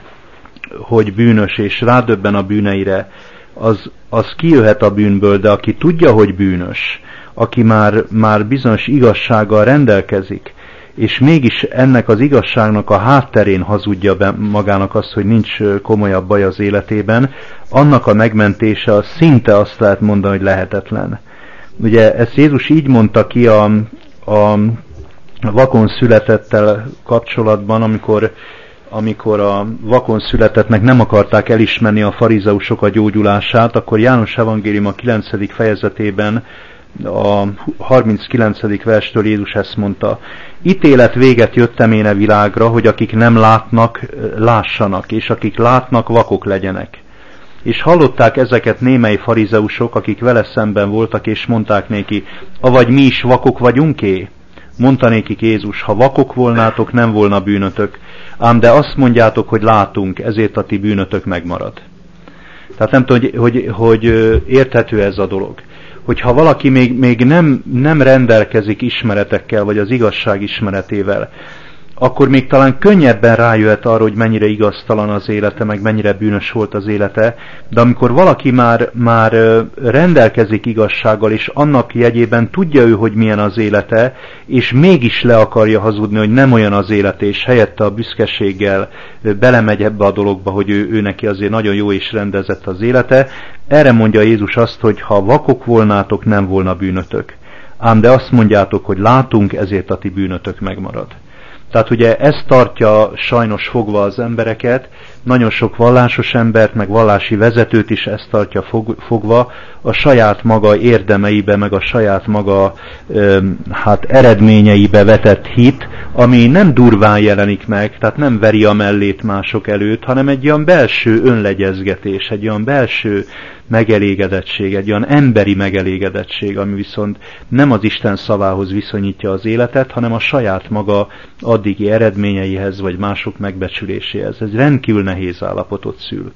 hogy bűnös, és rádöbben a bűneire, az, az kijöhet a bűnből, de aki tudja, hogy bűnös, aki már, már bizonyos igazsággal rendelkezik, és mégis ennek az igazságnak a hátterén hazudja be magának azt, hogy nincs komolyabb baj az életében, annak a megmentése az szinte azt lehet mondani, hogy lehetetlen. Ugye ezt Jézus így mondta ki a, a vakon születettel kapcsolatban, amikor, amikor a vakon születettnek nem akarták elismerni a farizeusok a gyógyulását, akkor János evangélium a kilencedik fejezetében a harminckilencedik verstől Jézus ezt mondta: ítélet véget jöttem én a világra, hogy akik nem látnak, lássanak, és akik látnak, vakok legyenek. És hallották ezeket némely farizeusok, akik vele szemben voltak, és mondták néki: avagy mi is vakok vagyunk-é? Mondta nékik Jézus: ha vakok volnátok, nem volna bűnötök, ám de azt mondjátok, hogy látunk, ezért a ti bűnötök megmarad. Tehát nem tudom, hogy, hogy, hogy érthető ez a dolog. Hogyha valaki még, még nem, nem rendelkezik ismeretekkel, vagy az igazság ismeretével, akkor még talán könnyebben rájöhet arra, hogy mennyire igaztalan az élete, meg mennyire bűnös volt az élete, de amikor valaki már, már rendelkezik igazsággal, és annak jegyében tudja ő, hogy milyen az élete, és mégis le akarja hazudni, hogy nem olyan az élete, és helyette a büszkeséggel belemegy ebbe a dologba, hogy ő, ő neki azért nagyon jó és rendezett az élete, erre mondja Jézus azt, hogy ha vakok volnátok, nem volna bűnötök. Ám de azt mondjátok, hogy látunk, ezért a ti bűnötök megmarad. Tehát ugye ez tartja sajnos fogva az embereket, nagyon sok vallásos embert, meg vallási vezetőt is ezt tartja fogva, a saját maga érdemeibe, meg a saját maga hát eredményeibe vetett hit, ami nem durván jelenik meg, tehát nem veri a mellét mások előtt, hanem egy olyan belső önlegyezgetés, egy olyan belső megelégedettség, egy olyan emberi megelégedettség, ami viszont nem az Isten szavához viszonyítja az életet, hanem a saját maga addigi eredményeihez, vagy mások megbecsüléséhez. Ez rendkívül nehéz állapotot szül.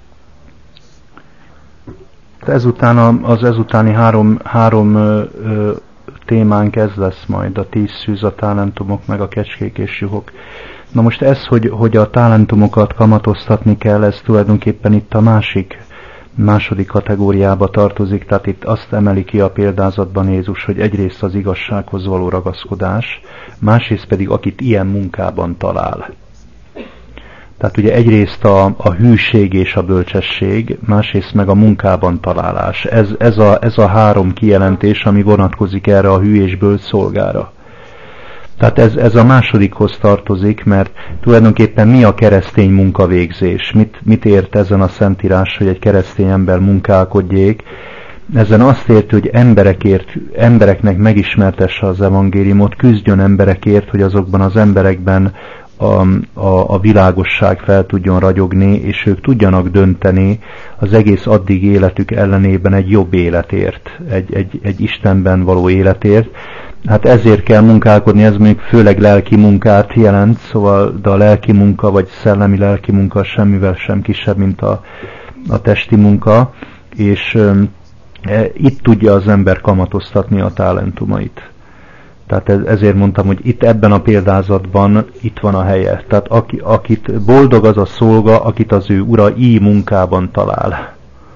Ezután az ezutáni három, három ö, ö, témánk ez lesz majd, a tíz szűz, a talentumok, meg a kecskék és juhok. Na most ez, hogy, hogy a talentumokat kamatoztatni kell, ez tulajdonképpen itt a másik, második kategóriába tartozik, tehát itt azt emeli ki a példázatban Jézus, hogy egyrészt az igazsághoz való ragaszkodás, másrészt pedig akit ilyen munkában talál. Tehát ugye egyrészt a, a hűség és a bölcsesség, másrészt meg a munkában találás. Ez, ez, a, ez a három kijelentés, ami vonatkozik erre a hű és bölcs szolgára. Tehát ez, ez a másodikhoz tartozik, mert tulajdonképpen mi a keresztény munkavégzés? Mit, mit ért ezen a Szentírás, hogy egy keresztény ember munkálkodjék? Ezen azt érti, hogy emberekért, embereknek megismertesse az evangéliumot, küzdjön emberekért, hogy azokban az emberekben a, a, a világosság fel tudjon ragyogni, és ők tudjanak dönteni az egész addig életük ellenében egy jobb életért, egy, egy, egy Istenben való életért. Hát ezért kell munkálkodni, ez még főleg lelki munkát jelent, szóval de a lelki munka, vagy szellemi lelki munka semmivel sem kisebb, mint a, a testi munka, és e, itt tudja az ember kamatoztatni a talentumait. Tehát ez, ezért mondtam, hogy itt ebben a példázatban itt van a helye. Tehát aki, akit boldog az a szolga, akit az ő ura így munkában talál.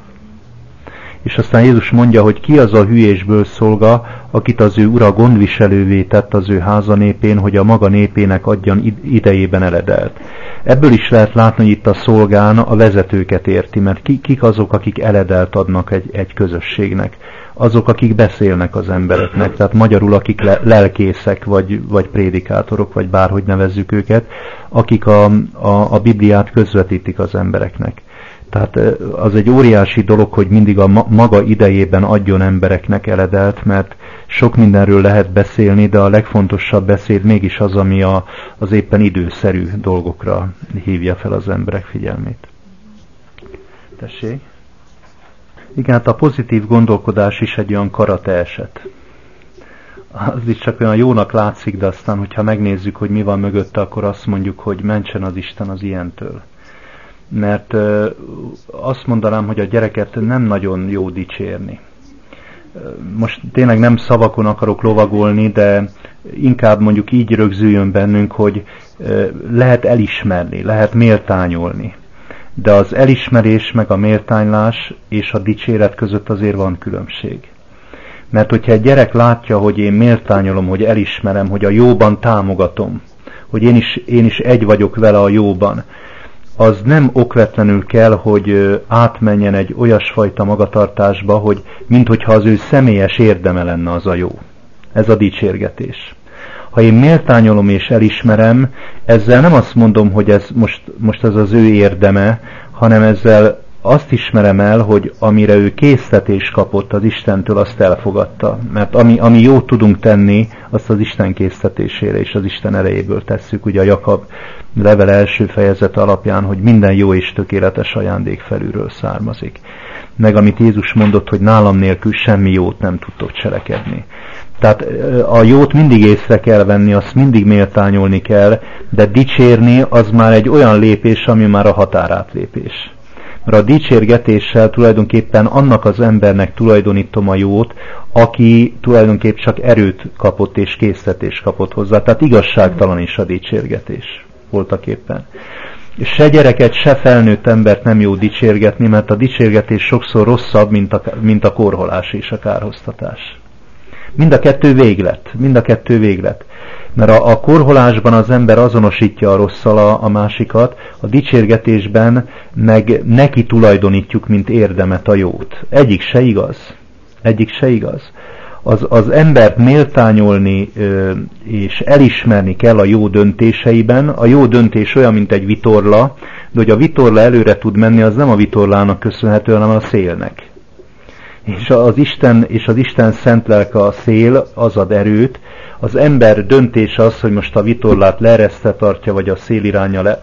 És aztán Jézus mondja, hogy ki az a hű és bölcs szolga, akit az ő ura gondviselővé tett az ő háza népén, hogy a maga népének adjan idejében eledelt. Ebből is lehet látni, hogy itt a szolgán a vezetőket érti, mert ki, kik azok, akik eledelt adnak egy, egy közösségnek. Azok, akik beszélnek az embereknek, tehát magyarul akik le, lelkészek, vagy, vagy prédikátorok, vagy bárhogy nevezzük őket, akik a, a, a Bibliát közvetítik az embereknek. Tehát az egy óriási dolog, hogy mindig a maga idejében adjon embereknek eledelt, mert sok mindenről lehet beszélni, de a legfontosabb beszéd mégis az, ami a, az éppen időszerű dolgokra hívja fel az emberek figyelmét. Tessék? Igen, hát a pozitív gondolkodás is egy olyan karate eset. Az is csak olyan jónak látszik, de aztán, hogyha megnézzük, hogy mi van mögötte, akkor azt mondjuk, hogy mentsen az Isten az ilyentől. Mert ö, azt mondanám, hogy a gyereket nem nagyon jó dicsérni. Most tényleg nem szavakon akarok lovagolni, de inkább mondjuk így rögzüljön bennünk, hogy ö, lehet elismerni, lehet méltányolni. De az elismerés meg a méltánylás és a dicséret között azért van különbség. Mert hogyha egy gyerek látja, hogy én méltányolom, hogy elismerem, hogy a jóban támogatom, hogy én is, én is egy vagyok vele a jóban, az nem okvetlenül kell, hogy átmenjen egy olyasfajta magatartásba, hogy minthogyha az ő személyes érdeme lenne az a jó. Ez a dicsérgetés. Ha én méltányolom és elismerem, ezzel nem azt mondom, hogy ez most, most ez az ő érdeme, hanem ezzel azt ismerem el, hogy amire ő késztetés kapott az Istentől, azt elfogadta. Mert ami, ami jót tudunk tenni, azt az Isten késztetésére és az Isten erejéből tesszük. Ugye a Jakab level első fejezet alapján, hogy minden jó és tökéletes ajándék felülről származik. Meg amit Jézus mondott, hogy nálam nélkül semmi jót nem tudtok cselekedni. Tehát a jót mindig észre kell venni, azt mindig méltányolni kell, de dicsérni az már egy olyan lépés, ami már a határátlépés. Mert a dicsérgetéssel tulajdonképpen annak az embernek tulajdonítom a jót, aki tulajdonképp csak erőt kapott és késztetést kapott hozzá. Tehát igazságtalan is a dicsérgetés voltaképpen. Se gyereket, se felnőtt embert nem jó dicsérgetni, mert a dicsérgetés sokszor rosszabb, mint a, mint a korholás és a kárhoztatás. Mind a kettő véglet, mind a kettő véglet. Mert a, a korholásban az ember azonosítja a rosszal a, a másikat, a dicsérgetésben meg neki tulajdonítjuk, mint érdemet a jót. Egyik se igaz. Egyik se igaz. Az, az embert méltányolni ö, és elismerni kell a jó döntéseiben. A jó döntés olyan, mint egy vitorla, de hogy a vitorla előre tud menni, az nem a vitorlának köszönhető, hanem a szélnek. És az Isten, és az Isten szent lelke a szél, az ad erőt. Az ember döntése az, hogy most a vitorlát leeresztve tartja, vagy a széliránnyal le,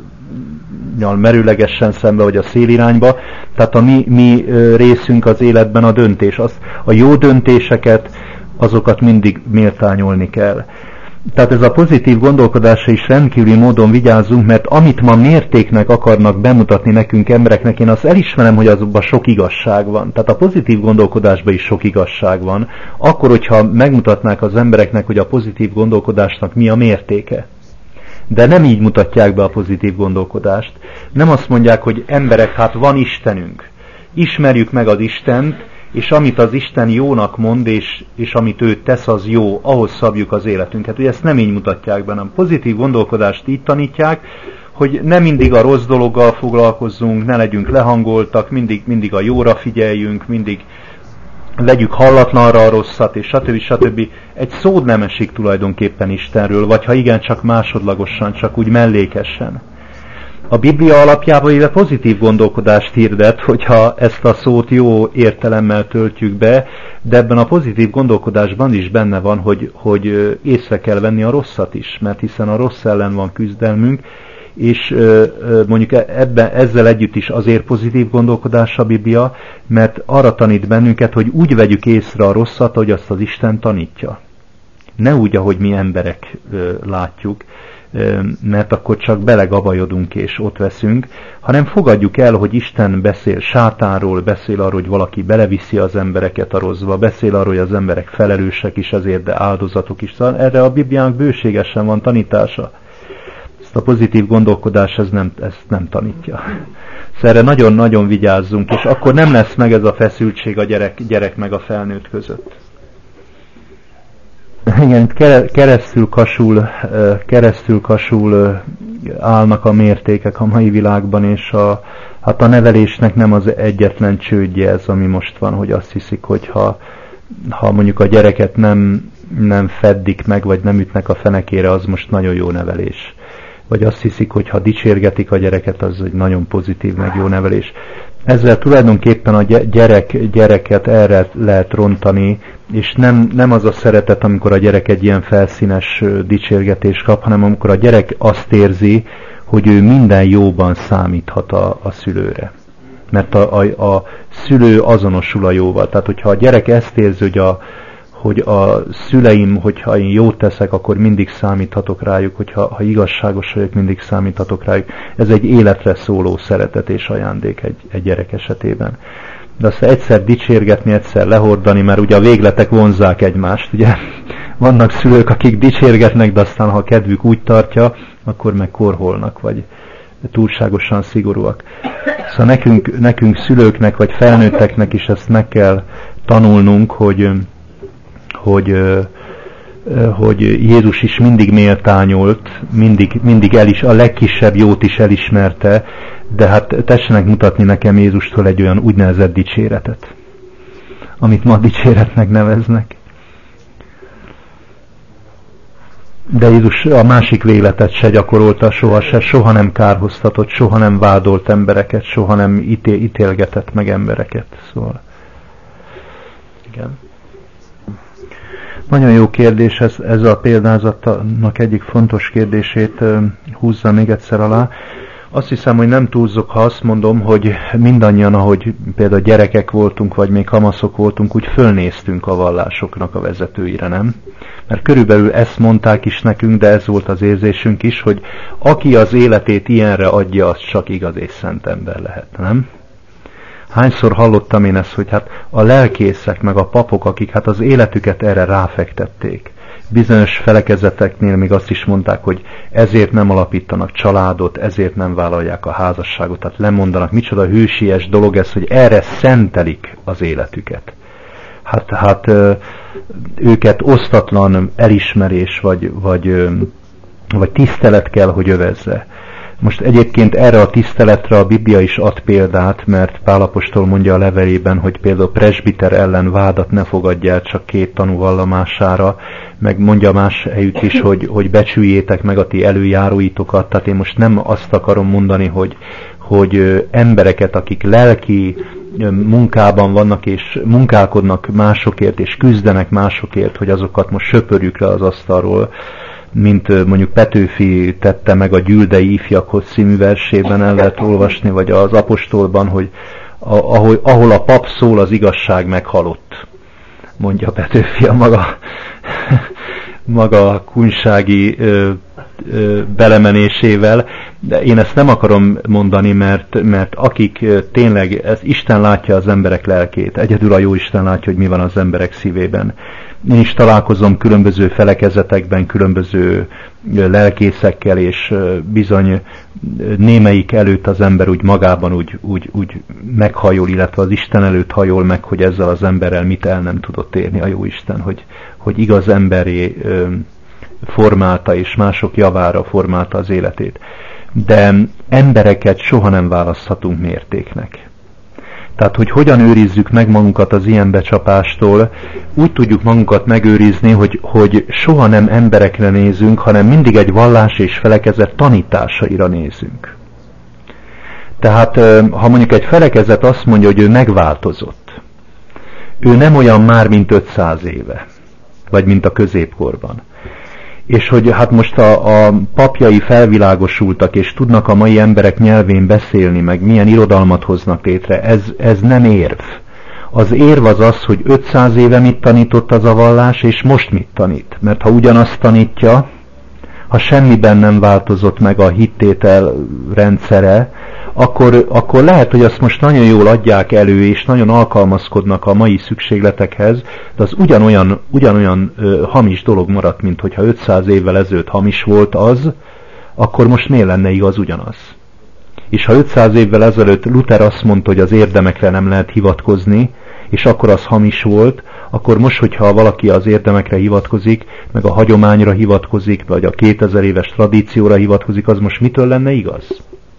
e, merőlegesen szembe, vagy a szélirányba. Tehát a mi, mi részünk az életben a döntés. Az, a jó döntéseket, azokat mindig méltányolni kell. Tehát ez a pozitív gondolkodásra is rendkívüli módon vigyázzunk, mert amit ma mértéknek akarnak bemutatni nekünk embereknek, én azt elismerem, hogy azokban sok igazság van. Tehát a pozitív gondolkodásban is sok igazság van. Akkor, hogyha megmutatnák az embereknek, hogy a pozitív gondolkodásnak mi a mértéke. De nem így mutatják be a pozitív gondolkodást. Nem azt mondják, hogy emberek, hát van Istenünk. Ismerjük meg az Istent, és amit az Isten jónak mond, és, és amit ő tesz, az jó, ahhoz szabjuk az életünket. Ugye ezt nem így mutatják be, hanem pozitív gondolkodást így tanítják, hogy ne mindig a rossz dologgal foglalkozzunk, ne legyünk lehangoltak, mindig, mindig a jóra figyeljünk, mindig vegyük hallatlanra a rosszat, és stb. stb. Egy szó nem esik tulajdonképpen Istenről, vagy ha igen, csak másodlagosan, csak úgy mellékesen. A Biblia alapjában ide pozitív gondolkodást hirdet, hogyha ezt a szót jó értelemmel töltjük be, de ebben a pozitív gondolkodásban is benne van, hogy, hogy észre kell venni a rosszat is, mert hiszen a rossz ellen van küzdelmünk, és mondjuk ebben, ezzel együtt is azért pozitív gondolkodás a Biblia, mert arra tanít bennünket, hogy úgy vegyük észre a rosszat, hogy azt az Isten tanítja. Ne úgy, ahogy mi emberek látjuk, mert akkor csak belegabajodunk és ott veszünk, hanem fogadjuk el, hogy Isten beszél sátánról, beszél arról, hogy valaki beleviszi az embereket a rosszba, beszél arról, hogy az emberek felelősek is ezért, de áldozatok is. Erre a Bibliának bőségesen van tanítása. Ezt a pozitív gondolkodás ez nem, ezt nem tanítja. Szóval erre nagyon-nagyon vigyázzunk, és akkor nem lesz meg ez a feszültség a gyerek, gyerek meg a felnőtt között. Igen, keresztül kasul, keresztül kasul állnak a mértékek a mai világban, és a, hát a nevelésnek nem az egyetlen csődje ez, ami most van, hogy azt hiszik, hogy ha, ha mondjuk a gyereket nem, nem feddik meg, vagy nem ütnek a fenekére, az most nagyon jó nevelés. Vagy azt hiszik, hogy ha dicsérgetik a gyereket, az egy nagyon pozitív, meg jó nevelés. Ezzel tulajdonképpen a gyerek, gyereket erre lehet rontani, és nem, nem az a szeretet, amikor a gyerek egy ilyen felszínes dicsérgetést kap, hanem amikor a gyerek azt érzi, hogy ő minden jóban számíthat a, a szülőre. Mert a, a, a szülő azonosul a jóval. Tehát, hogyha a gyerek ezt érzi, hogy a, hogy a szüleim, hogyha én jót teszek, akkor mindig számíthatok rájuk, hogyha ha igazságos vagyok, mindig számíthatok rájuk. Ez egy életre szóló szeretet és ajándék egy, egy gyerek esetében. De azt egyszer dicsérgetni, egyszer lehordani, mert ugye a végletek vonzzák egymást, ugye? Vannak szülők, akik dicsérgetnek, de aztán ha a kedvük úgy tartja, akkor meg korholnak, vagy túlságosan szigorúak. Szóval nekünk, nekünk szülőknek, vagy felnőtteknek is ezt meg kell tanulnunk, hogy Hogy, hogy Jézus is mindig méltányolt, mindig, mindig el is, a legkisebb jót is elismerte, de hát tessenek mutatni nekem Jézustól egy olyan úgynevezett dicséretet, amit ma dicséretnek neveznek. De Jézus a másik végletet se gyakorolta soha se, soha nem kárhoztatott, soha nem vádolt embereket, soha nem ítél, ítélgetett meg embereket. Szóval, igen. Nagyon jó kérdés, ez, ez a példázatnak egyik fontos kérdését húzza még egyszer alá. Azt hiszem, hogy nem túlzok, ha azt mondom, hogy mindannyian, ahogy például gyerekek voltunk, vagy még kamaszok voltunk, úgy fölnéztünk a vallásoknak a vezetőire, nem? Mert körülbelül ezt mondták is nekünk, de ez volt az érzésünk is, hogy aki az életét ilyenre adja, az csak igaz és szent ember lehet, nem? Hányszor hallottam én ezt, hogy hát a lelkészek, meg a papok, akik hát az életüket erre ráfektették. Bizonyos felekezeteknél még azt is mondták, hogy ezért nem alapítanak családot, ezért nem vállalják a házasságot, tehát lemondanak. Micsoda hősies dolog ez, hogy erre szentelik az életüket. Hát, hát őket osztatlan elismerés, vagy, vagy, vagy tisztelet kell, hogy övezze. Most egyébként erre a tiszteletre a Biblia is ad példát, mert Pál apostol mondja a levelében, hogy például presbiter ellen vádat ne fogadjál csak két tanú vallomására, meg mondja más helyütt is, hogy, hogy becsüljétek meg a ti előjáróitokat. Tehát én most nem azt akarom mondani, hogy, hogy embereket, akik lelki munkában vannak és munkálkodnak másokért és küzdenek másokért, hogy azokat most söpörjük le az asztalról, mint mondjuk Petőfi tette meg a Gyüldei ifjakhoz című versében, el lehet olvasni, vagy az apostolban, hogy ahol, ahol a pap szól, az igazság meghalott, mondja Petőfi a maga, maga kunsági ö, ö, belemenésével. De én ezt nem akarom mondani, mert, mert akik tényleg, ez Isten látja az emberek lelkét, egyedül a jó Isten látja, hogy mi van az emberek szívében. Én is találkozom különböző felekezetekben, különböző lelkészekkel, és bizony némelyik előtt az ember úgy magában úgy, úgy, úgy meghajol, illetve az Isten előtt hajol meg, hogy ezzel az emberrel mit el nem tudott érni a jó Isten, hogy, hogy igaz emberé formálta és mások javára formálta az életét. de embereket soha nem választhatunk mértéknek. Tehát, hogy hogyan őrizzük meg magunkat az ilyen becsapástól, úgy tudjuk magunkat megőrizni, hogy, hogy soha nem emberekre nézünk, hanem mindig egy vallás és felekezet tanításaira nézünk. Tehát, ha mondjuk egy felekezet azt mondja, hogy ő megváltozott, ő nem olyan már, mint ötszáz éve, vagy mint a középkorban. És hogy hát most a, a papjai felvilágosultak, és tudnak a mai emberek nyelvén beszélni, meg milyen irodalmat hoznak létre, ez, ez nem érv. Az érv az az, hogy ötszáz éve mit tanított az a vallás, és most mit tanít. Mert ha ugyanazt tanítja, ha semmiben nem változott meg a hittétel rendszere, akkor, akkor lehet, hogy azt most nagyon jól adják elő, és nagyon alkalmazkodnak a mai szükségletekhez, de az ugyanolyan, ugyanolyan ö, hamis dolog maradt, mint hogyha ötszáz évvel ezelőtt hamis volt az, akkor most miért lenne igaz ugyanaz? És ha ötszáz évvel ezelőtt Luther azt mondta, hogy az érdemekre nem lehet hivatkozni, és akkor az hamis volt, akkor most, hogyha valaki az érdemekre hivatkozik, meg a hagyományra hivatkozik, vagy a kétezer éves tradícióra hivatkozik, az most mitől lenne igaz?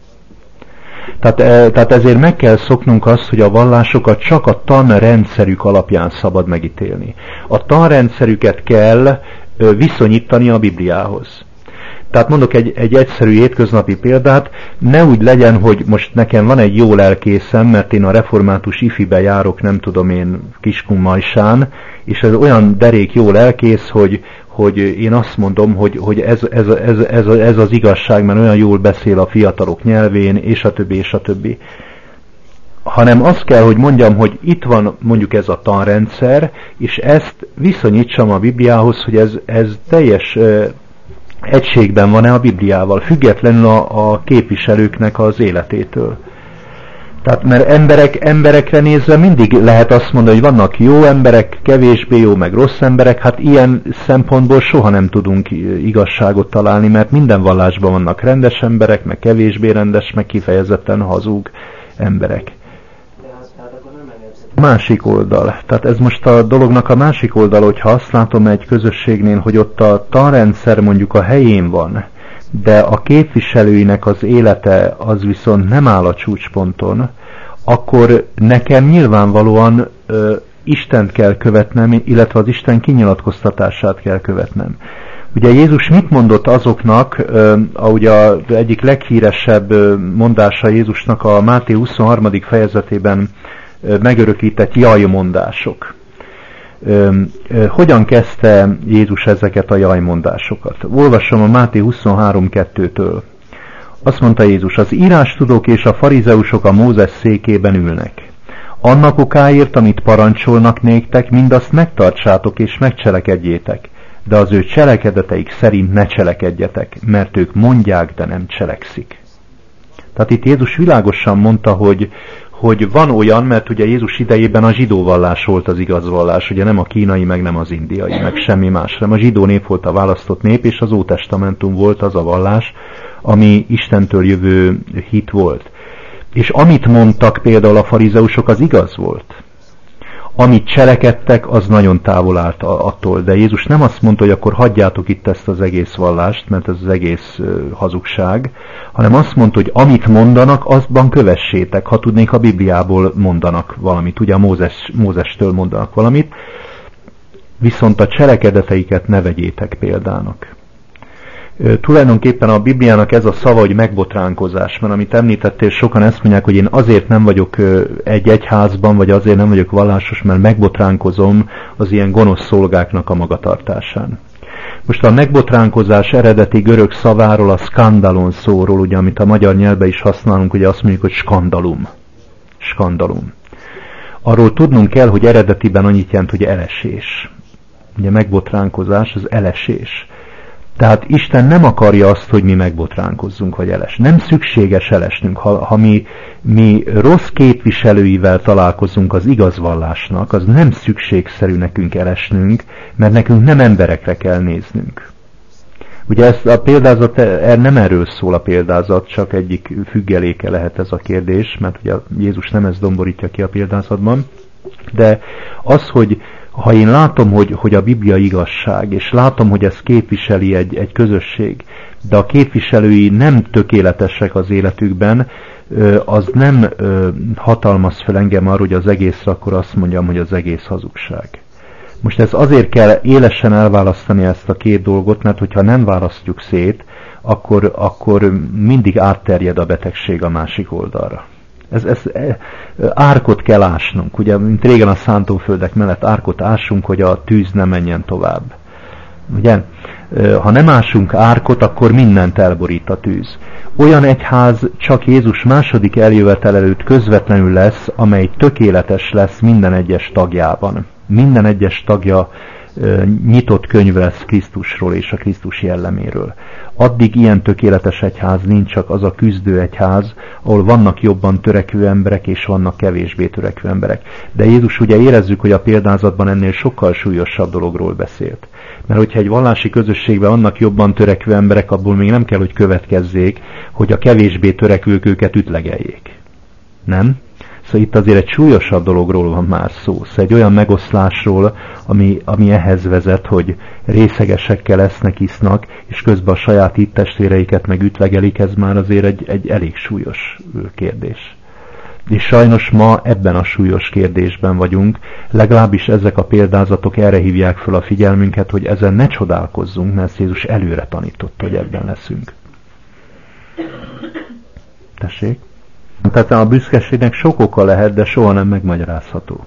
Tehát, tehát ezért meg kell szoknunk azt, hogy a vallásokat csak a tanrendszerük alapján szabad megítélni. A tanrendszerüket kell viszonyítani a Bibliához. Tehát mondok egy, egy egyszerű hétköznapi példát, ne úgy legyen, hogy most nekem van egy jó lelkészem, mert én a református ifibe járok, nem tudom én, Kiskunmajsán, és ez olyan derék jó lelkész, hogy, hogy én azt mondom, hogy, hogy ez, ez, ez, ez, ez az igazság, mert olyan jól beszél a fiatalok nyelvén, és a többi, és a többi. Hanem azt kell, hogy mondjam, hogy itt van mondjuk ez a tanrendszer, és ezt viszonyítsam a Bibliához, hogy ez, ez teljes egységben van-e a Bibliával, függetlenül a, a képviselőknek az életétől. Tehát, mert emberek, emberekre nézve mindig lehet azt mondani, hogy vannak jó emberek, kevésbé jó, meg rossz emberek, hát ilyen szempontból soha nem tudunk igazságot találni, mert minden vallásban vannak rendes emberek, meg kevésbé rendes, meg kifejezetten hazug emberek. Másik oldal. Tehát ez most a dolognak a másik oldal, hogyha azt látom egy közösségnél, hogy ott a tanrendszer mondjuk a helyén van, de a képviselőinek az élete az viszont nem áll a csúcsponton, akkor nekem nyilvánvalóan ö, Istent kell követnem, illetve az Isten kinyilatkoztatását kell követnem. Ugye Jézus mit mondott azoknak, ahogy az egyik leghíresebb mondása Jézusnak a Máté huszonharmadik fejezetében megörökített jajmondások. Hogyan kezdte Jézus ezeket a jajmondásokat? Olvasom a Máté huszonhárom kettőtől. Azt mondta Jézus, az írástudók és a farizeusok a Mózes székében ülnek. Annak okáért, amit parancsolnak néktek, mindazt megtartsátok és megcselekedjétek, de az ő cselekedeteik szerint ne cselekedjetek, mert ők mondják, de nem cselekszik. Tehát itt Jézus világosan mondta, hogy hogy van olyan, mert ugye Jézus idejében a zsidó vallás volt az igaz vallás, ugye nem a kínai, meg nem az indiai, meg semmi más, hanem a zsidó nép volt a választott nép, és az Ótestamentum volt az a vallás, ami Istentől jövő hit volt. És amit mondtak például a farizeusok, az igaz volt. Amit cselekedtek, az nagyon távol állt attól, de Jézus nem azt mondta, hogy akkor hagyjátok itt ezt az egész vallást, mert ez az egész hazugság, hanem azt mondta, hogy amit mondanak, azban kövessétek, ha tudnék, a Bibliából mondanak valamit, ugye a Mózes, Mózestől mondanak valamit, viszont a cselekedeteiket ne vegyétek példának. Tulajdonképpen a Bibliának ez a szava, hogy megbotránkozás, mert amit említettél, sokan ezt mondják, hogy én azért nem vagyok egy egyházban, vagy azért nem vagyok vallásos, mert megbotránkozom az ilyen gonosz szolgáknak a magatartásán. Most a megbotránkozás eredeti görög szaváról, a skandalon szóról, ugye, amit a magyar nyelvben is használunk, ugye azt mondjuk, hogy skandalum. Skandalum. Arról tudnunk kell, hogy eredetiben annyit jelent, hogy elesés. Ugye megbotránkozás, az elesés. Tehát Isten nem akarja azt, hogy mi megbotránkozzunk, vagy eles. Nem szükséges elesnünk. Ha, ha mi, mi rossz képviselőivel találkozunk az igaz vallásnak, az nem szükségszerű nekünk elesnünk, mert nekünk nem emberekre kell néznünk. Ugye ez a példázat, nem erről szól a példázat, csak egyik függeléke lehet ez a kérdés, mert ugye Jézus nem ezt domborítja ki a példázatban, de az, hogy ha én látom, hogy, hogy a Biblia igazság, és látom, hogy ezt képviseli egy, egy közösség, de a képviselői nem tökéletesek az életükben, az nem hatalmaz fel engem arra, hogy az egészre akkor azt mondjam, hogy az egész hazugság. Most ez azért kell élesen elválasztani ezt a két dolgot, mert hogyha nem választjuk szét, akkor, akkor mindig átterjed a betegség a másik oldalra. Ez, ez, árkot kell ásnunk, ugye, mint régen a szántóföldek mellett árkot ásunk, hogy a tűz ne menjen tovább. Ugye? Ha nem ásunk árkot, akkor mindent elborít a tűz. Olyan egyház csak Jézus második eljövetel előtt közvetlenül lesz, amely tökéletes lesz minden egyes tagjában. Minden egyes tagja e, nyitott könyv lesz Krisztusról és a Krisztus jelleméről. Addig ilyen tökéletes egyház nincs, csak az a küzdő egyház, ahol vannak jobban törekvő emberek és vannak kevésbé törekvő emberek. De Jézus ugye érezzük, hogy a példázatban ennél sokkal súlyosabb dologról beszélt. Mert hogyha egy vallási közösségben vannak jobban törekvő emberek, abból még nem kell, hogy következzék, hogy a kevésbé törekvők őket ütlegeljék. Nem? Szóval itt azért egy súlyosabb dologról van már szó. Szóval egy olyan megoszlásról, ami, ami ehhez vezet, hogy részegesekkel esznek, isznak, és közben a saját hittestvéreiket meg ütlegelik, ez már azért egy, egy elég súlyos kérdés. És sajnos ma ebben a súlyos kérdésben vagyunk, legalábbis ezek a példázatok erre hívják fel a figyelmünket, hogy ezen ne csodálkozzunk, mert Jézus előre tanított, hogy ebben leszünk. Tessék? Tehát a büszkeségnek sok oka lehet, de soha nem megmagyarázható.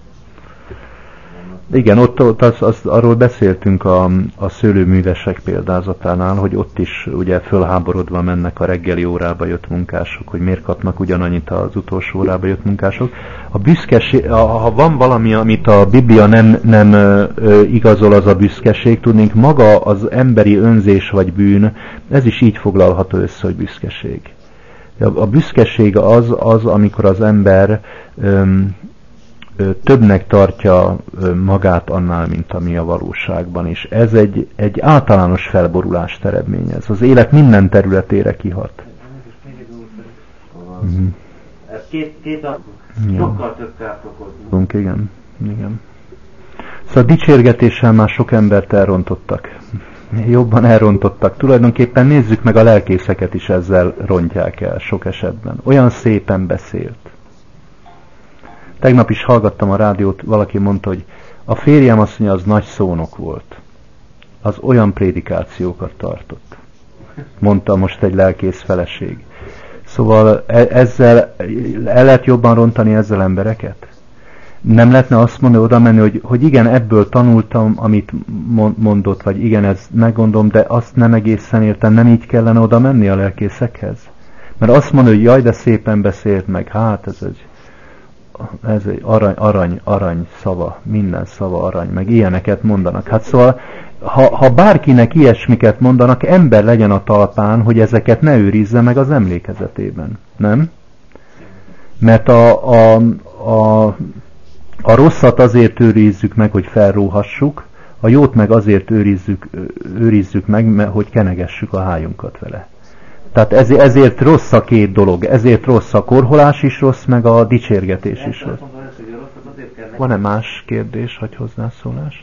Igen, ott, ott az, az, arról beszéltünk a, a szőlőművesek példázatánál, hogy ott is ugye fölháborodva mennek a reggeli órába jött munkások, hogy miért kapnak ugyanannyit az utolsó órába jött munkások. A büszkeség, ha van valami, amit a Biblia nem, nem ö, igazol, az a büszkeség, tudnénk, maga az emberi önzés vagy bűn, ez is így foglalható össze, hogy büszkeség. A büszkeség az, az amikor az ember öm, ö, többnek tartja ö, magát annál, mint ami a valóságban. És ez egy, egy általános felborulást eredményez. Az élet minden területére kihat. Mm-hmm. Ez két, két a... sokkal több kárt okozunk. Igen, igen. Szóval dicsérgetéssel már sok embert elrontottak. Jobban elrontottak. Tulajdonképpen nézzük meg, a lelkészeket is ezzel rontják el sok esetben. Olyan szépen beszélt. Tegnap is hallgattam a rádiót, valaki mondta, hogy a férjem azt mondja, az nagy szónok volt. Az olyan prédikációkat tartott. Mondta most egy lelkész feleség. Szóval ezzel el lehet jobban rontani ezzel embereket? Nem lehetne azt mondani, oda menni, hogy, hogy igen, ebből tanultam, amit mondott, vagy igen, ez meggondolom, de azt nem egészen értem, nem így kellene oda menni a lelkészekhez? Mert azt mondja, hogy jaj, de szépen beszélt meg, hát ez egy, ez egy arany, arany, arany szava, minden szava arany, meg ilyeneket mondanak. Hát szóval, ha, ha bárkinek ilyesmiket mondanak, ember legyen a talpán, hogy ezeket ne őrizze meg az emlékezetében, nem? Mert a, a, a A rosszat azért őrizzük meg, hogy felróhassuk, a jót meg azért őrizzük, őrizzük meg, hogy kenegessük a hájunkat vele. Tehát ezért, ezért rossz a két dolog, ezért rossz a korholás is rossz, meg a dicsérgetés is rossz. Van-e más kérdés, vagy hozzászólás?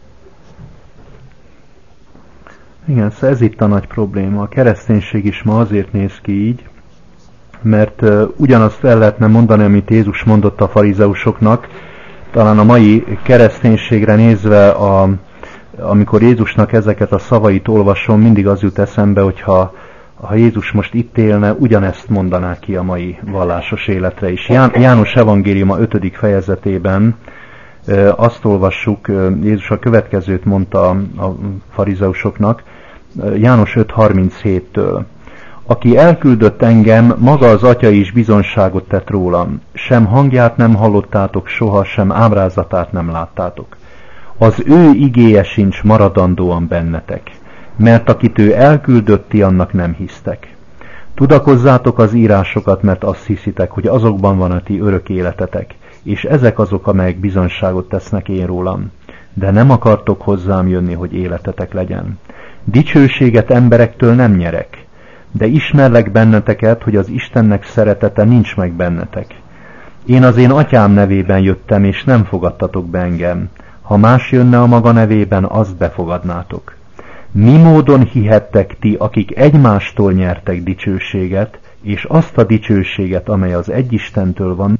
Igen, szóval ez itt a nagy probléma. A kereszténység is ma azért néz ki így, mert uh, ugyanazt el lehetne mondani, amit Jézus mondott a farizeusoknak. Talán a mai kereszténységre nézve, a, amikor Jézusnak ezeket a szavait olvasom, mindig az jut eszembe, hogyha ha Jézus most itt élne, ugyanezt mondaná ki a mai vallásos életre is. János evangéliuma ötödik fejezetében azt olvassuk, Jézus a következőt mondta a farizeusoknak, János öt harminchéttől. Aki elküldött engem, maga az Atya is bizonságot tett rólam. Sem hangját nem hallottátok soha, sem ábrázatát nem láttátok. Az ő igéje sincs maradandóan bennetek, mert akit ő elküldött, ti annak nem hisztek. Tudakozzátok az írásokat, mert azt hiszitek, hogy azokban van a ti örök életetek, és ezek azok, amelyek bizonságot tesznek én rólam. De nem akartok hozzám jönni, hogy életetek legyen. Dicsőséget emberektől nem nyerek, de ismerlek benneteket, hogy az Istennek szeretete nincs meg bennetek. Én az én atyám nevében jöttem, és nem fogadtatok be engem. Ha más jönne a maga nevében, azt befogadnátok. Mi módon hihettek ti, akik egymástól nyertek dicsőséget, és azt a dicsőséget, amely az egy Istentől van,